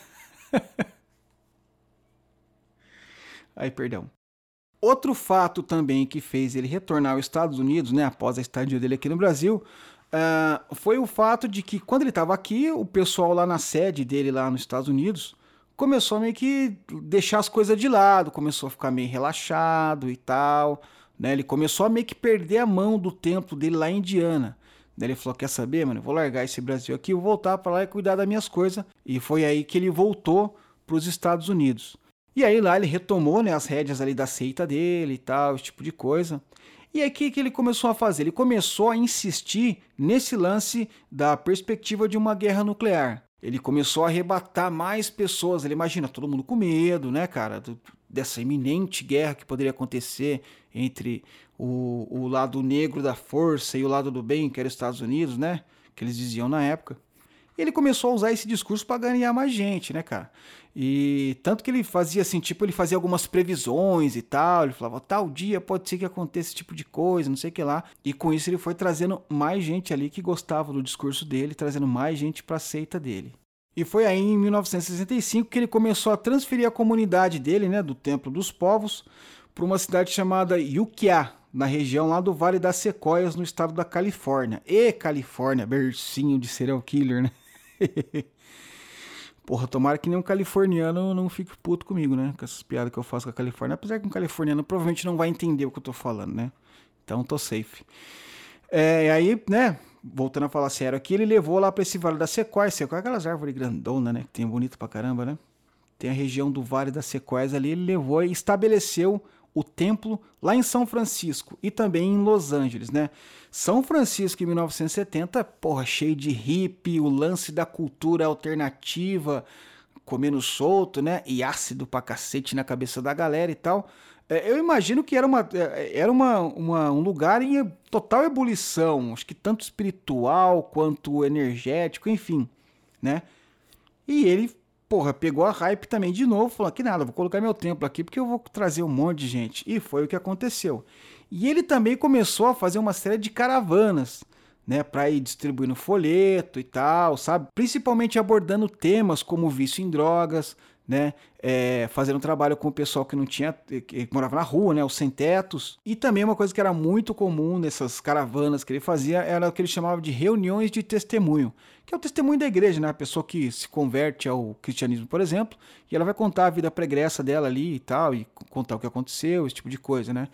Ai, perdão. Outro fato também que fez ele retornar aos Estados Unidos, né, após a estadia dele aqui no Brasil, foi o fato de que quando ele estava aqui, o pessoal lá na sede dele lá nos Estados Unidos começou a meio que deixar as coisas de lado, começou a ficar meio relaxado e tal, né? Ele começou a meio que perder a mão do templo dele lá em Indiana. Daí ele falou, quer saber, mano, eu vou largar esse Brasil aqui, vou voltar para lá e cuidar das minhas coisas. E foi aí que ele voltou para os Estados Unidos. E aí lá ele retomou, né, as rédeas ali da seita dele e tal, esse tipo de coisa. E aí o que ele começou a fazer? Ele começou a insistir nesse lance da perspectiva de uma guerra nuclear. Ele começou a arrebatar mais pessoas. Ele imagina todo mundo com medo, né, cara, dessa iminente guerra que poderia acontecer entre o lado negro da força e o lado do bem, que era os Estados Unidos, né, que eles diziam na época. E ele começou a usar esse discurso para ganhar mais gente, né, cara? E tanto que ele fazia assim, tipo, ele fazia algumas previsões e tal, ele falava, tal dia pode ser que aconteça esse tipo de coisa, não sei o que lá. E com isso ele foi trazendo mais gente ali que gostava do discurso dele, trazendo mais gente para a seita dele. E foi aí em 1965 que ele começou a transferir a comunidade dele, né, do Templo dos Povos, para uma cidade chamada Ukiah, na região lá do Vale das Sequoias, no estado da Califórnia. E Califórnia, bercinho de serial killer, né? Porra, tomara que nenhum californiano não fique puto comigo, né? Com essas piadas que eu faço com a Califórnia. Apesar que um californiano provavelmente não vai entender o que eu tô falando, né? Então tô safe. E aí, né, voltando a falar sério aqui, ele levou lá pra esse Vale da Sequoia. Sequoia é aquelas árvores grandonas, né, que tem bonito pra caramba, né? Tem a região do Vale das Sequoias ali, ele levou e estabeleceu o templo lá em São Francisco e também em Los Angeles, né? São Francisco em 1970, porra, cheio de hippie, o lance da cultura alternativa, comendo solto, né? E ácido pra cacete na cabeça da galera e tal. Eu imagino que era um lugar em total ebulição, acho que tanto espiritual quanto energético, enfim, né? E ele, porra, pegou a hype também de novo, falou que nada, vou colocar meu templo aqui porque eu vou trazer um monte de gente. E foi o que aconteceu. E ele também começou a fazer uma série de caravanas, né, para ir distribuindo folheto e tal, sabe? Principalmente abordando temas como vício em drogas, né? Fazendo trabalho com o pessoal que não tinha, que morava na rua, né? Os sem-tetos. E também uma coisa que era muito comum nessas caravanas que ele fazia era o que ele chamava de reuniões de testemunho, que é o testemunho da igreja, né? A pessoa que se converte ao cristianismo, por exemplo, e ela vai contar a vida pregressa dela ali e tal, e contar o que aconteceu, esse tipo de coisa, né?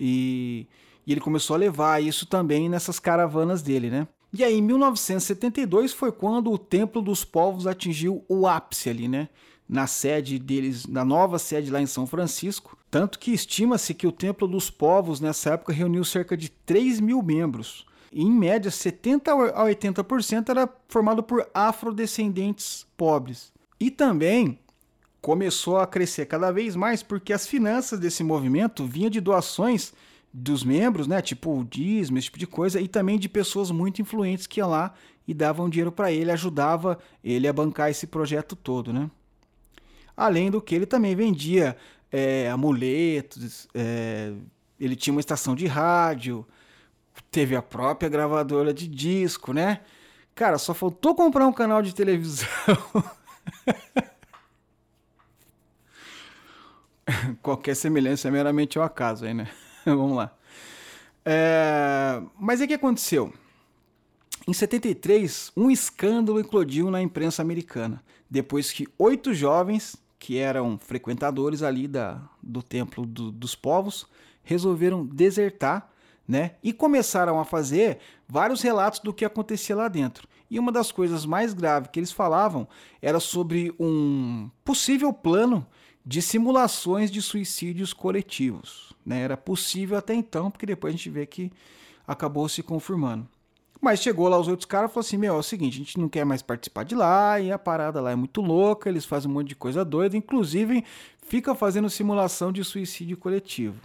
E ele começou a levar isso também nessas caravanas dele, né? E aí, em 1972 foi quando o Templo dos Povos atingiu o ápice ali, né? Na sede deles, na nova sede lá em São Francisco. Tanto que estima-se que o Templo dos Povos, nessa época, reuniu cerca de 3 mil membros. E, em média, 70% a 80% era formado por afrodescendentes pobres. E também começou a crescer cada vez mais porque as finanças desse movimento vinham de doações dos membros, né, tipo o dízimo, esse tipo de coisa, e também de pessoas muito influentes que iam lá e davam dinheiro para ele, ajudava ele a bancar esse projeto todo, né? Além do que ele também vendia amuletos, ele tinha uma estação de rádio, teve a própria gravadora de disco, né? Cara, só faltou comprar um canal de televisão. Qualquer semelhança é meramente ao acaso aí, né? Vamos lá. Mas aí o que aconteceu? Em 73, um escândalo eclodiu na imprensa americana, depois que 8 jovens, que eram frequentadores ali do Templo dos Povos, resolveram desertar, né? E começaram a fazer vários relatos do que acontecia lá dentro. E uma das coisas mais graves que eles falavam era sobre um possível plano de simulações de suicídios coletivos, né? Era possível até então, porque depois a gente vê que acabou se confirmando. Mas chegou lá os outros caras e falou assim, é o seguinte, a gente não quer mais participar de lá, e a parada lá é muito louca, eles fazem um monte de coisa doida, inclusive fica fazendo simulação de suicídio coletivo.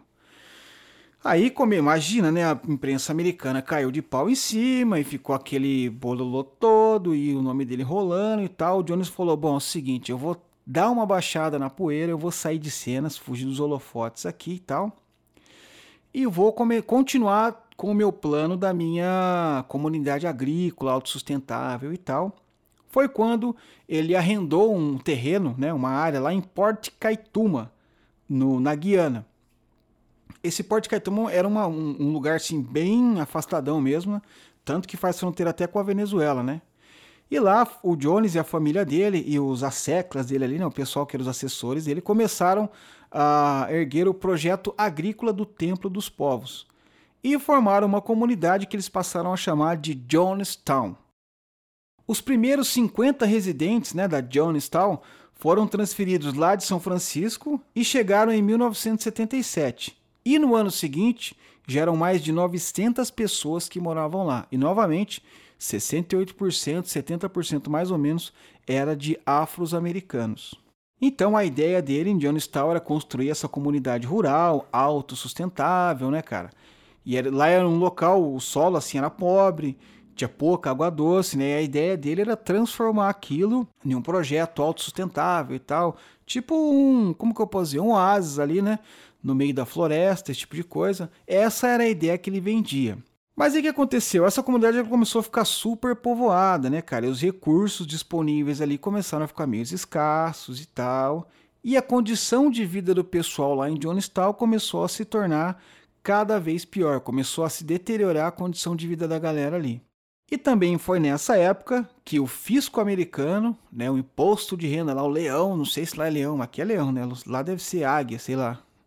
Aí, como imagina, né, a imprensa americana caiu de pau em cima e ficou aquele bololô todo e o nome dele rolando e tal. O Jones falou, bom, é o seguinte, eu vou dar uma baixada na poeira, eu vou sair de cenas, fugir dos holofotes aqui e tal, e vou continuar com o meu plano da minha comunidade agrícola, autossustentável e tal. Foi quando ele arrendou um terreno, né, uma área lá em Port Kaituma, na Guiana. Esse Port Kaituma era um lugar assim, bem afastadão mesmo, né? Tanto que faz fronteira até com a Venezuela, né? E lá o Jones e a família dele e os asseclas dele ali, né, o pessoal que eram os assessores dele, começaram a erguer o projeto agrícola do Templo dos Povos e formaram uma comunidade que eles passaram a chamar de Jonestown. Os primeiros 50 residentes, né, da Jonestown foram transferidos lá de São Francisco e chegaram em 1977. E no ano seguinte, já eram mais de 900 pessoas que moravam lá. E novamente, 68%, 70% mais ou menos, era de afro-americanos. Então a ideia dele em Jonestown era construir essa comunidade rural, autossustentável, né, cara? E lá era um local, o solo assim era pobre, tinha pouca água doce, né? E a ideia dele era transformar aquilo em um projeto autossustentável e tal. Tipo como que eu posso dizer? Um oásis ali, né? No meio da floresta, esse tipo de coisa. Essa era a ideia que ele vendia. Mas aí o que aconteceu? Essa comunidade começou a ficar super povoada, né, cara? E os recursos disponíveis ali começaram a ficar meio escassos e tal. E a condição de vida do pessoal lá em Jonestown começou a se tornar cada vez pior. Começou a se deteriorar a condição de vida da galera ali. E também foi nessa época que o fisco americano, né, o imposto de renda lá, o leão, não sei se lá é leão, aqui é leão, né? Lá deve ser águia, sei lá.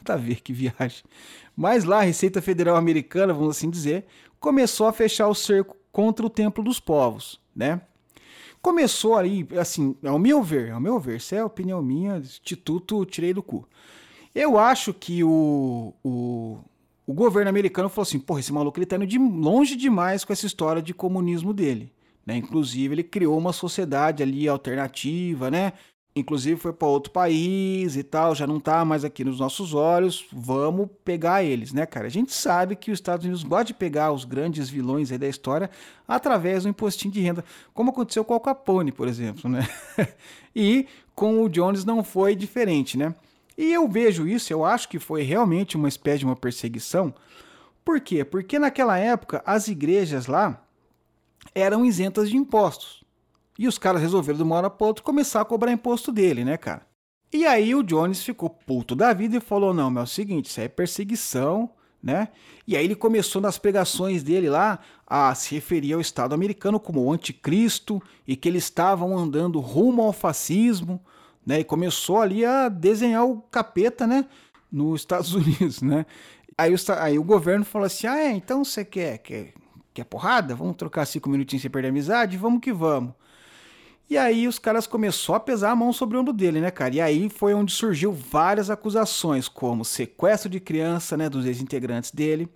nada a ver, que viagem. Mas lá a Receita Federal Americana, vamos assim dizer, começou a fechar o cerco contra o Templo dos Povos, né? Começou ali, assim, ao meu ver, isso é a opinião minha, instituto tirei do cu. Eu acho que o governo americano falou assim, porra, esse maluco ele tá indo longe demais com essa história de comunismo dele, né? Inclusive ele criou uma sociedade ali alternativa, né? Inclusive foi para outro país e tal, já não tá mais aqui nos nossos olhos, vamos pegar eles, né, cara? A gente sabe que os Estados Unidos gosta de pegar os grandes vilões aí da história através do impostinho de renda, como aconteceu com o Al Capone, por exemplo, né? E com o Jones não foi diferente, né? E eu vejo isso, eu acho que foi realmente uma espécie de uma perseguição. Por quê? Porque naquela época as igrejas lá eram isentas de impostos. E os caras resolveram de uma hora para outra começar a cobrar imposto dele, né, cara? E aí o Jones ficou puto da vida e falou, não, mas é o seguinte, isso aí é perseguição, né? E aí ele começou nas pregações dele lá a se referir ao Estado americano como o anticristo e que eles estavam andando rumo ao fascismo, né? E começou ali a desenhar o capeta, né? Nos Estados Unidos, né? Aí o governo falou assim, então você quer porrada? Vamos trocar 5 minutinhos sem perder a amizade? Vamos que vamos. E aí os caras começaram a pesar a mão sobre o ombro dele, né, cara? E aí foi onde surgiu várias acusações, como sequestro de criança, né, dos ex-integrantes dele.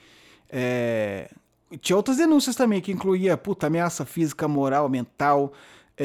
Tinha outras denúncias também, que incluía, ameaça física, moral, mental,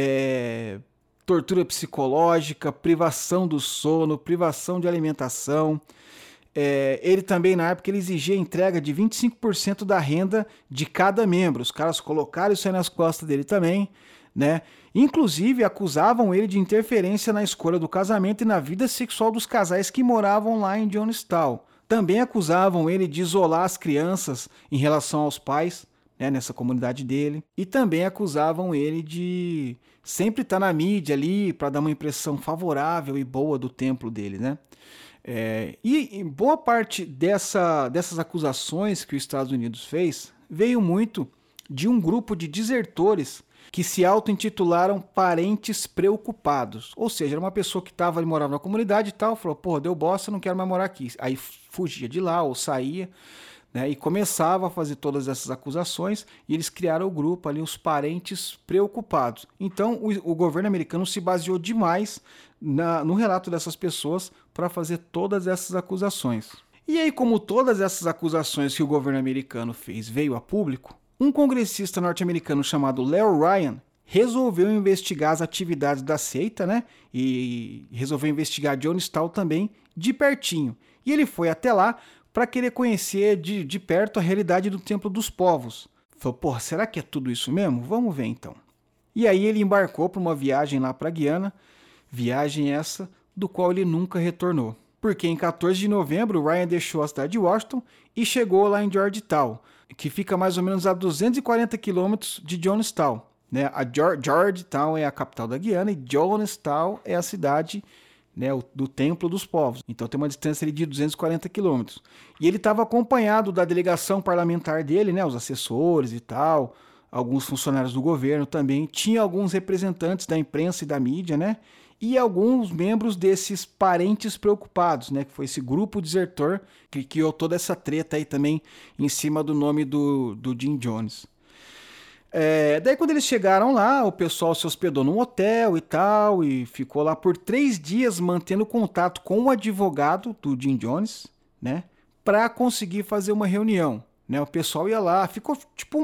tortura psicológica, privação do sono, privação de alimentação. Ele também, na época, ele exigia a entrega de 25% da renda de cada membro. Os caras colocaram isso aí nas costas dele também, né? Inclusive, acusavam ele de interferência na escolha do casamento e na vida sexual dos casais que moravam lá em Jonestown. Também acusavam ele de isolar as crianças em relação aos pais, né, nessa comunidade dele. E também acusavam ele de sempre estar na mídia ali para dar uma impressão favorável e boa do templo dele, né? E boa parte dessas acusações que os Estados Unidos fez veio muito de um grupo de desertores que se auto-intitularam Parentes Preocupados. Ou seja, era uma pessoa que estava ali, morava na comunidade e tal, falou, porra, deu bosta, não quero mais morar aqui. Aí fugia de lá ou saía, né, e começava a fazer todas essas acusações, e eles criaram o grupo ali, os Parentes Preocupados. Então, o governo americano se baseou demais no relato dessas pessoas para fazer todas essas acusações. E aí, como todas essas acusações que o governo americano fez veio a público, um congressista norte-americano chamado Leo Ryan resolveu investigar as atividades da seita, né? E resolveu investigar Jonestown também de pertinho. E ele foi até lá para querer conhecer de perto a realidade do Templo dos Povos. Falou, porra, será que é tudo isso mesmo? Vamos ver então. E aí ele embarcou para uma viagem lá para Guiana, viagem essa do qual ele nunca retornou. Porque em 14 de novembro, Ryan deixou a cidade de Washington e chegou lá em Georgetown, que fica mais ou menos a 240 quilômetros de Jonestown, né? A Georgetown é a capital da Guiana e Jonestown é a cidade, né, do Templo dos Povos. Então tem uma distância ali de 240 quilômetros. E ele estava acompanhado da delegação parlamentar dele, né, os assessores e tal, alguns funcionários do governo também. Tinha alguns representantes da imprensa e da mídia, né? E alguns membros desses Parentes Preocupados, né, que foi esse grupo desertor que criou toda essa treta aí também em cima do nome do Jim Jones. Daí quando eles chegaram lá, o pessoal se hospedou num hotel e tal, e ficou lá por 3 dias mantendo contato com o advogado do Jim Jones, né, para conseguir fazer uma reunião, né? O pessoal ia lá, ficou tipo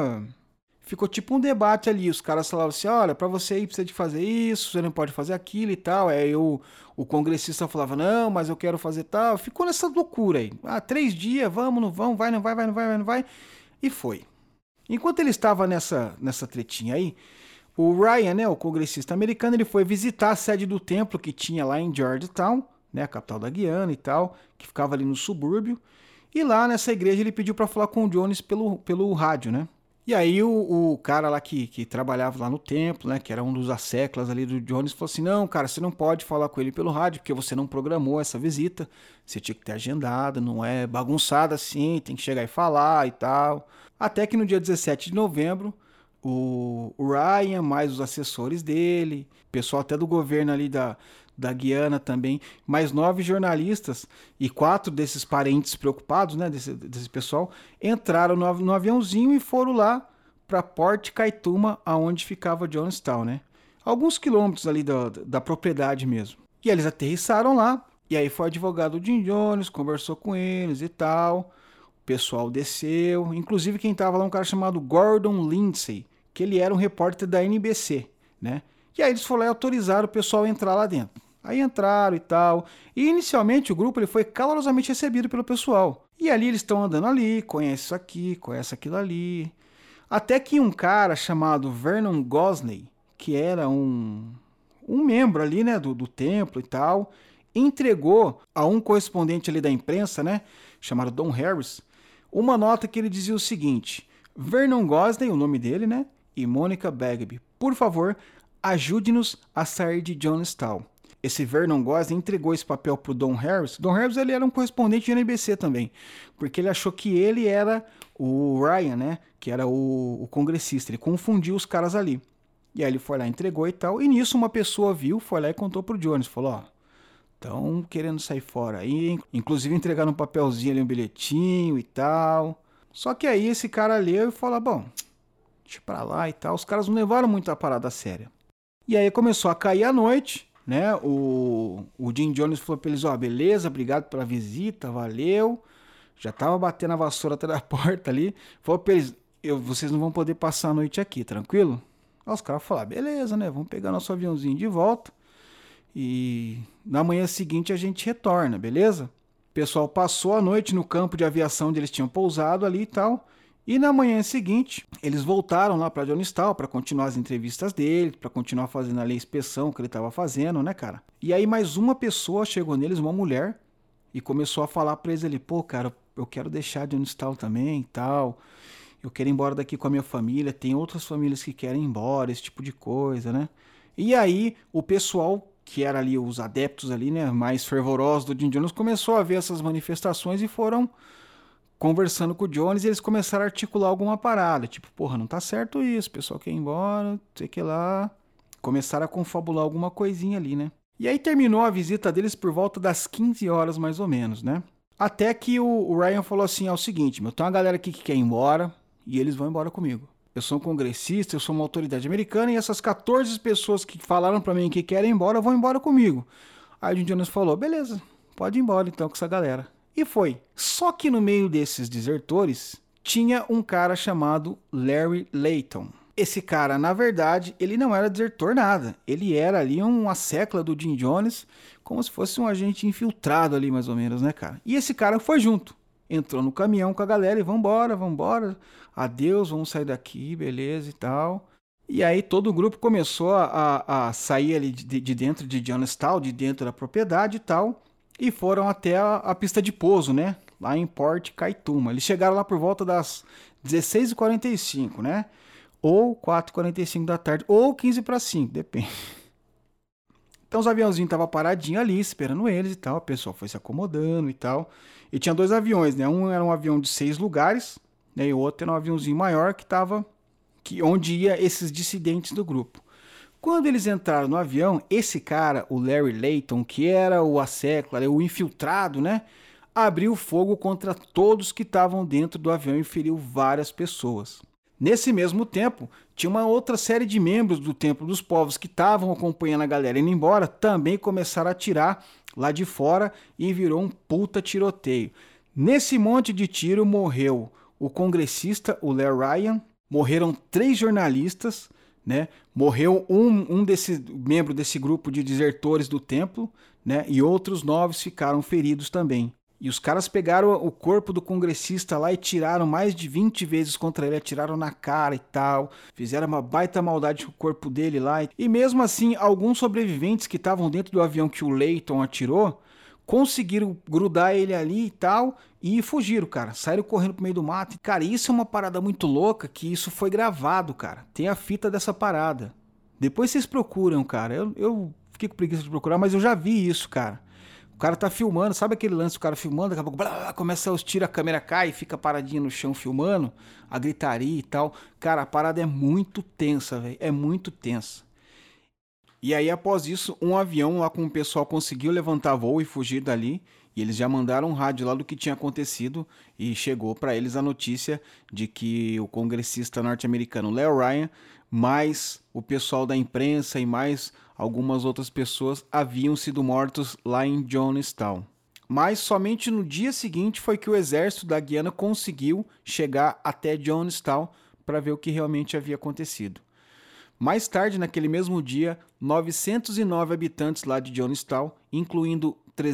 um debate ali, os caras falavam assim, olha, para você ir precisa de fazer isso, você não pode fazer aquilo e tal. Aí o congressista falava, não, mas eu quero fazer tal. Ficou nessa loucura aí. 3 dias, vamos, não vamos, vai, não vai, vai, não vai, vai, não vai. E foi. Enquanto ele estava nessa tretinha aí, o Ryan, né, o congressista americano, ele foi visitar a sede do templo que tinha lá em Georgetown, né, a capital da Guiana e tal, que ficava ali no subúrbio. E lá nessa igreja ele pediu para falar com o Jones pelo rádio, né? E aí o cara lá que trabalhava lá no templo, né, que era um dos asseclas ali do Jones, falou assim, não, cara, você não pode falar com ele pelo rádio, porque você não programou essa visita, você tinha que ter agendado, não é bagunçado assim, tem que chegar e falar e tal. Até que no dia 17 de novembro, o Ryan, mais os assessores dele, pessoal até do governo ali da Guiana também, mais 9 jornalistas e 4 desses parentes preocupados, né, desse pessoal, entraram no aviãozinho e foram lá para Port Kaituma, aonde ficava Jonestown, né? Alguns quilômetros ali da propriedade mesmo. E eles aterrissaram lá, e aí foi o advogado Jim Jones, conversou com eles e tal. O pessoal desceu, inclusive quem estava lá um cara chamado Gordon Lindsay, que ele era um repórter da NBC, né? E aí eles foram lá e autorizaram o pessoal a entrar lá dentro. Aí entraram e tal. E inicialmente o grupo ele foi calorosamente recebido pelo pessoal. E ali eles estão andando ali, conhece isso aqui, conhece aquilo ali. Até que um cara chamado Vernon Gosney, que era um membro ali, né, do templo e tal, entregou a um correspondente ali da imprensa, né, chamado Don Harris, uma nota que ele dizia o seguinte: Vernon Gosney, o nome dele, né, e Monica Bagby, por favor, ajude-nos a sair de Jonestown. Esse Vernon Gosney entregou esse papel pro Don Harris. Don Harris ele era um correspondente de NBC também, porque ele achou que ele era o Ryan, né, que era o congressista. Ele confundiu os caras ali. E aí ele foi lá, entregou e tal. E nisso uma pessoa viu, foi lá e contou pro Jones. Falou, ó, estão querendo sair fora aí. Inclusive entregaram um papelzinho ali, um bilhetinho e tal. Só que aí esse cara leu e falou, bom, deixa pra lá e tal. Os caras não levaram muito a parada a sério. E aí começou a cair a noite, né? O Jim Jones falou pra eles, ó, beleza, obrigado pela visita, valeu. Já tava batendo a vassoura atrás da porta ali. Falou pra eles, vocês não vão poder passar a noite aqui, tranquilo? Aí os caras falaram, beleza, né? Vamos pegar nosso aviãozinho de volta. E na manhã seguinte a gente retorna, beleza? O pessoal passou a noite no campo de aviação onde eles tinham pousado ali e tal. E na manhã seguinte, eles voltaram lá para Jonestown para continuar as entrevistas dele, para continuar fazendo ali a inspeção que ele estava fazendo, né, cara? E aí mais uma pessoa chegou neles, uma mulher, e começou a falar para eles ali, pô, cara, eu quero deixar Jonestown também e tal. Eu quero ir embora daqui com a minha família, tem outras famílias que querem ir embora, esse tipo de coisa, né? E aí o pessoal, que era ali os adeptos ali, né, mais fervorosos do Jim Jones, começou a ver essas manifestações e foram conversando com o Jones e eles começaram a articular alguma parada. Tipo, porra, não tá certo isso, o pessoal quer ir embora, sei que lá. Começaram a confabular alguma coisinha ali, né? E aí terminou a visita deles por volta das 15 horas mais ou menos, né? Até que o Ryan falou assim, é o seguinte, meu, tem uma galera aqui que quer ir embora e eles vão embora comigo. Eu sou um congressista, eu sou uma autoridade americana e essas 14 pessoas que falaram pra mim que querem ir embora vão embora comigo. Aí o Jim Jones falou, beleza, pode ir embora então com essa galera. E foi. Só que no meio desses desertores tinha um cara chamado Larry Layton. Esse cara, na verdade, ele não era desertor nada. Ele era ali uma secla do Jim Jones, como se fosse um agente infiltrado ali, mais ou menos, né, cara? E esse cara foi junto. Entrou no caminhão com a galera e vambora. Adeus, vamos sair daqui, beleza e tal. E aí todo o grupo começou a sair ali de dentro de Jonestown, de dentro da propriedade e tal. E foram até a pista de pouso, né? Lá em Port Kaituma. Eles chegaram lá por volta das 16h45, né? Ou 4h45 da tarde, ou 15 para 5, depende. Então os aviãozinhos estavam paradinhos ali, esperando eles e tal. O pessoal foi se acomodando e tal. E tinha 2 aviões, né? Um era um avião de 6 lugares, né? E o outro era um aviãozinho maior onde ia esses dissidentes do grupo. Quando eles entraram no avião, esse cara, o Larry Layton, que era o assecla, o infiltrado, né? Abriu fogo contra todos que estavam dentro do avião e feriu várias pessoas. Nesse mesmo tempo, tinha uma outra série de membros do Templo dos Povos que estavam acompanhando a galera indo embora, também começaram a atirar lá de fora e virou um puta tiroteio. Nesse monte de tiro morreu o congressista, o Larry Ryan, morreram 3 jornalistas, né? Morreu um membro desse grupo de desertores do templo, né? E outros 9 ficaram feridos também. E os caras pegaram o corpo do congressista lá e tiraram mais de 20 vezes contra ele, atiraram na cara e tal, fizeram uma baita maldade com o corpo dele lá. E mesmo assim, alguns sobreviventes que estavam dentro do avião que o Layton atirou, conseguiram grudar ele ali e tal, e fugiram, cara. Saíram correndo pro meio do mato. E, cara, isso é uma parada muito louca, que isso foi gravado, cara. Tem a fita dessa parada. Depois vocês procuram, cara. Eu fiquei com preguiça de procurar, mas eu já vi isso, cara. O cara tá filmando, sabe aquele lance do cara filmando, daqui a pouco blá, começa os tiros, a câmera cai e fica paradinha no chão filmando, a gritaria e tal. Cara, a parada é muito tensa, velho, é muito tensa. E aí, após isso, um avião lá com o pessoal conseguiu levantar voo e fugir dali. E eles já mandaram um rádio lá do que tinha acontecido e chegou para eles a notícia de que o congressista norte-americano Leo Ryan, mais o pessoal da imprensa e mais algumas outras pessoas haviam sido mortos lá em Jonestown. Mas somente no dia seguinte foi que o exército da Guiana conseguiu chegar até Jonestown para ver o que realmente havia acontecido. Mais tarde, naquele mesmo dia, 909 habitantes lá de Jonestown, incluindo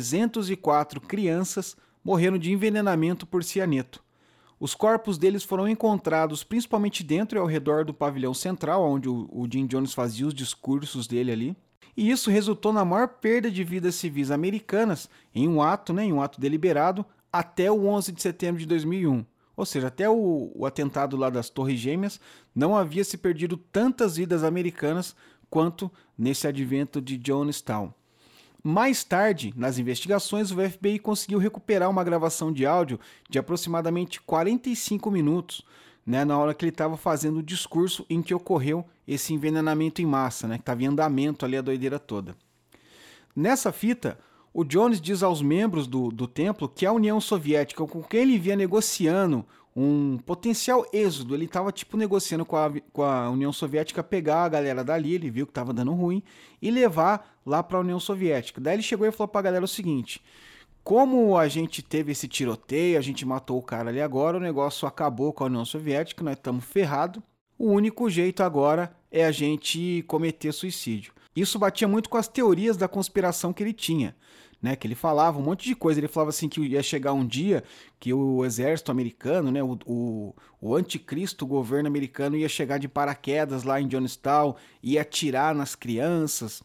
304 crianças, morreram de envenenamento por cianeto. Os corpos deles foram encontrados principalmente dentro e ao redor do pavilhão central, onde o Jim Jones fazia os discursos dele ali. E isso resultou na maior perda de vidas civis americanas em um ato deliberado até o 11 de setembro de 2001. Ou seja, até o atentado lá das Torres Gêmeas não havia se perdido tantas vidas americanas quanto nesse advento de Jonestown. Mais tarde, nas investigações, o FBI conseguiu recuperar uma gravação de áudio de aproximadamente 45 minutos, né, na hora que ele estava fazendo o discurso em que ocorreu esse envenenamento em massa, né, que estava em andamento ali a doideira toda. Nessa fita, o Jones diz aos membros do templo que a União Soviética, com quem ele via negociando um potencial êxodo, ele estava tipo negociando com a União Soviética pegar a galera dali, ele viu que estava dando ruim, e levar lá para a União Soviética. Daí ele chegou e falou para a galera o seguinte: como a gente teve esse tiroteio, a gente matou o cara ali agora, o negócio acabou com a União Soviética, nós estamos ferrados, o único jeito agora é a gente cometer suicídio. Isso batia muito com as teorias da conspiração que ele tinha, né, que ele falava um monte de coisa. Ele falava assim que ia chegar um dia que o exército americano, né, o anticristo, o governo americano, ia chegar de paraquedas lá em Jonestown, ia atirar nas crianças,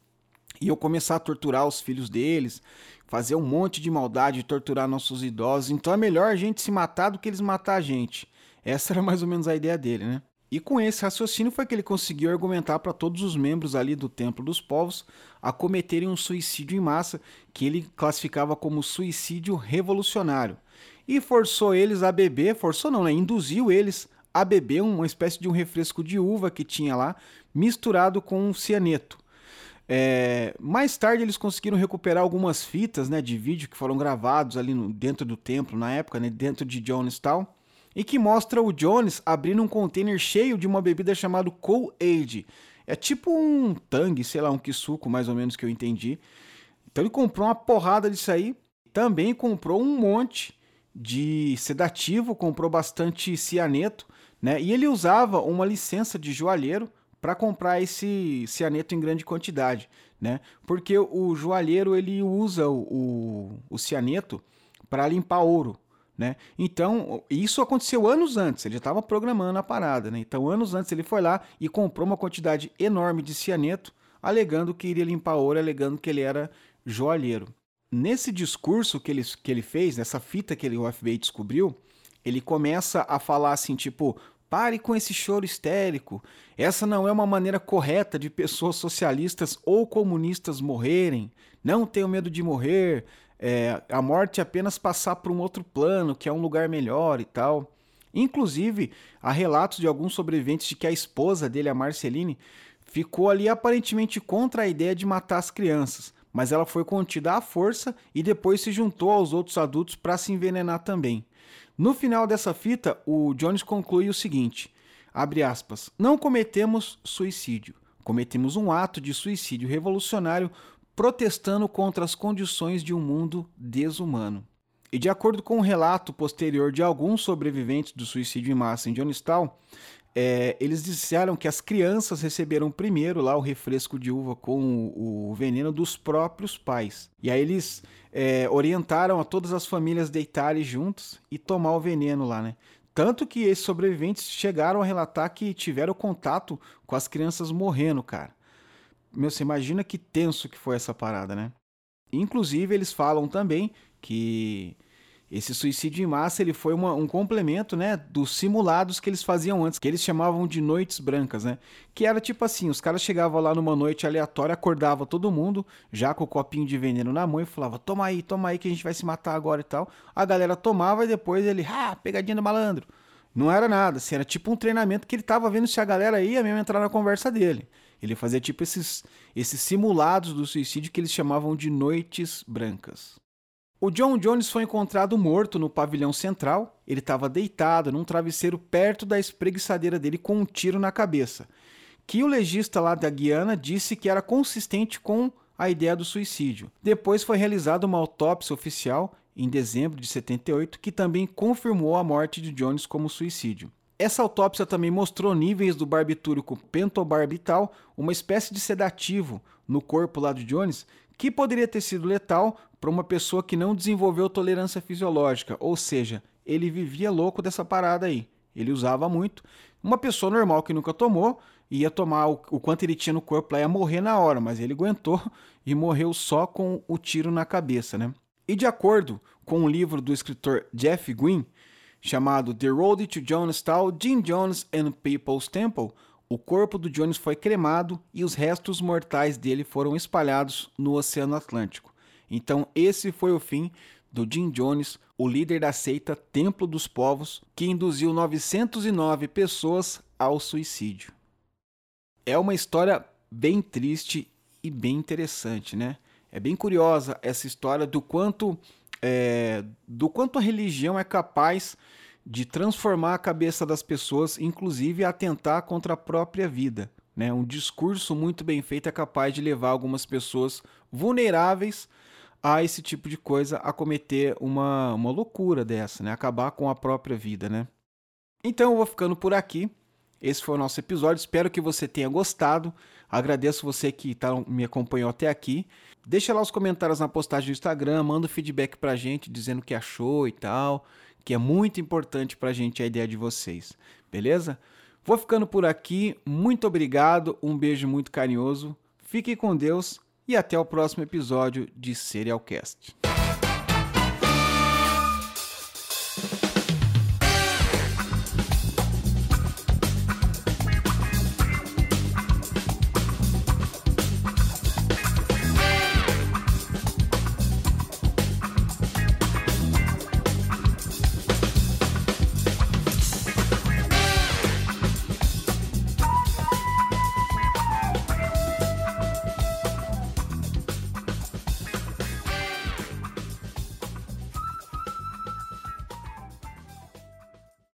ia começar a torturar os filhos deles, fazer um monte de maldade, torturar nossos idosos. Então é melhor a gente se matar do que eles matar a gente. Essa era mais ou menos a ideia dele, né? E com esse raciocínio foi que ele conseguiu argumentar para todos os membros ali do Templo dos Povos a cometerem um suicídio em massa, que ele classificava como suicídio revolucionário. E forçou eles a beber, forçou não, né? Induziu eles a beber uma espécie de um refresco de uva que tinha lá, misturado com um cianeto. Mais tarde eles conseguiram recuperar algumas fitas, né, de vídeo que foram gravados ali dentro do templo na época, né, dentro de Jonestown, e que mostra o Jones abrindo um container cheio de uma bebida chamada Kool-Aid. É tipo um Tang, sei lá, um Kisuko, mais ou menos, que eu entendi. Então ele comprou uma porrada disso aí. Também comprou um monte de sedativo, comprou bastante cianeto, né? E ele usava uma licença de joalheiro para comprar esse cianeto em grande quantidade, né? Porque o joalheiro ele usa o cianeto para limpar ouro, né? Então, isso aconteceu anos antes, ele já estava programando a parada, né? Então, anos antes ele foi lá e comprou uma quantidade enorme de cianeto, alegando que iria limpar ouro, alegando que ele era joalheiro. Nesse discurso que ele fez, nessa fita que o FBI descobriu, ele começa a falar assim, tipo: pare com esse choro histérico, essa não é uma maneira correta de pessoas socialistas ou comunistas morrerem, não tenham medo de morrer, a morte é apenas passar para um outro plano, que é um lugar melhor e tal. Inclusive, há relatos de alguns sobreviventes de que a esposa dele, a Marceline, ficou ali aparentemente contra a ideia de matar as crianças, mas ela foi contida à força e depois se juntou aos outros adultos para se envenenar também. No final dessa fita, o Jones conclui o seguinte, abre aspas: não cometemos suicídio, cometemos um ato de suicídio revolucionário protestando contra as condições de um mundo desumano. E de acordo com um relato posterior de alguns sobreviventes do suicídio em massa em Jonestown, eles disseram que as crianças receberam primeiro lá o refresco de uva com o veneno dos próprios pais. E aí eles orientaram a todas as famílias deitarem juntos e tomar o veneno lá, né? Tanto que esses sobreviventes chegaram a relatar que tiveram contato com as crianças morrendo, cara. Meu, você imagina que tenso que foi essa parada, né? Inclusive, eles falam também que esse suicídio em massa ele foi um complemento, né, dos simulados que eles faziam antes, que eles chamavam de noites brancas, né? Que era tipo assim, os caras chegavam lá numa noite aleatória, acordava todo mundo, já com o copinho de veneno na mão e falava: toma aí que a gente vai se matar agora e tal. A galera tomava e depois ele, pegadinha do malandro. Não era nada, assim, era tipo um treinamento que ele tava vendo se a galera ia mesmo entrar na conversa dele. Ele fazia tipo esses simulados do suicídio que eles chamavam de noites brancas. O John Jones foi encontrado morto no pavilhão central. Ele estava deitado num travesseiro perto da espreguiçadeira dele com um tiro na cabeça, que o legista lá da Guiana disse que era consistente com a ideia do suicídio. Depois foi realizada uma autópsia oficial em dezembro de 78, que também confirmou a morte de Jones como suicídio. Essa autópsia também mostrou níveis do barbitúrico pentobarbital, uma espécie de sedativo no corpo lá de Jones, que poderia ter sido letal para uma pessoa que não desenvolveu tolerância fisiológica, ou seja, ele vivia louco dessa parada aí. Ele usava muito. Uma pessoa normal que nunca tomou, ia tomar o quanto ele tinha no corpo lá, ia morrer na hora, mas ele aguentou e morreu só com o tiro na cabeça, né? E de acordo com um livro do escritor Jeff Gwynne, chamado The Road to Jonestown, Jim Jones and People's Temple, o corpo do Jones foi cremado e os restos mortais dele foram espalhados no Oceano Atlântico. Então esse foi o fim do Jim Jones, o líder da seita Templo dos Povos, que induziu 909 pessoas ao suicídio. É uma história bem triste e bem interessante, né? É bem curiosa essa história do quanto a religião é capaz de transformar a cabeça das pessoas, inclusive a atentar contra a própria vida, né? Um discurso muito bem feito é capaz de levar algumas pessoas vulneráveis a esse tipo de coisa, a cometer uma loucura dessa, né? Acabar com a própria vida, né? Então eu vou ficando por aqui. Esse foi o nosso episódio, espero que você tenha gostado. Agradeço você que me acompanhou até aqui. Deixa lá os comentários na postagem do Instagram, manda feedback pra gente dizendo o que achou e tal, que é muito importante pra gente a ideia de vocês, beleza? Vou ficando por aqui, muito obrigado, um beijo muito carinhoso, fiquem com Deus e até o próximo episódio de Serialcast.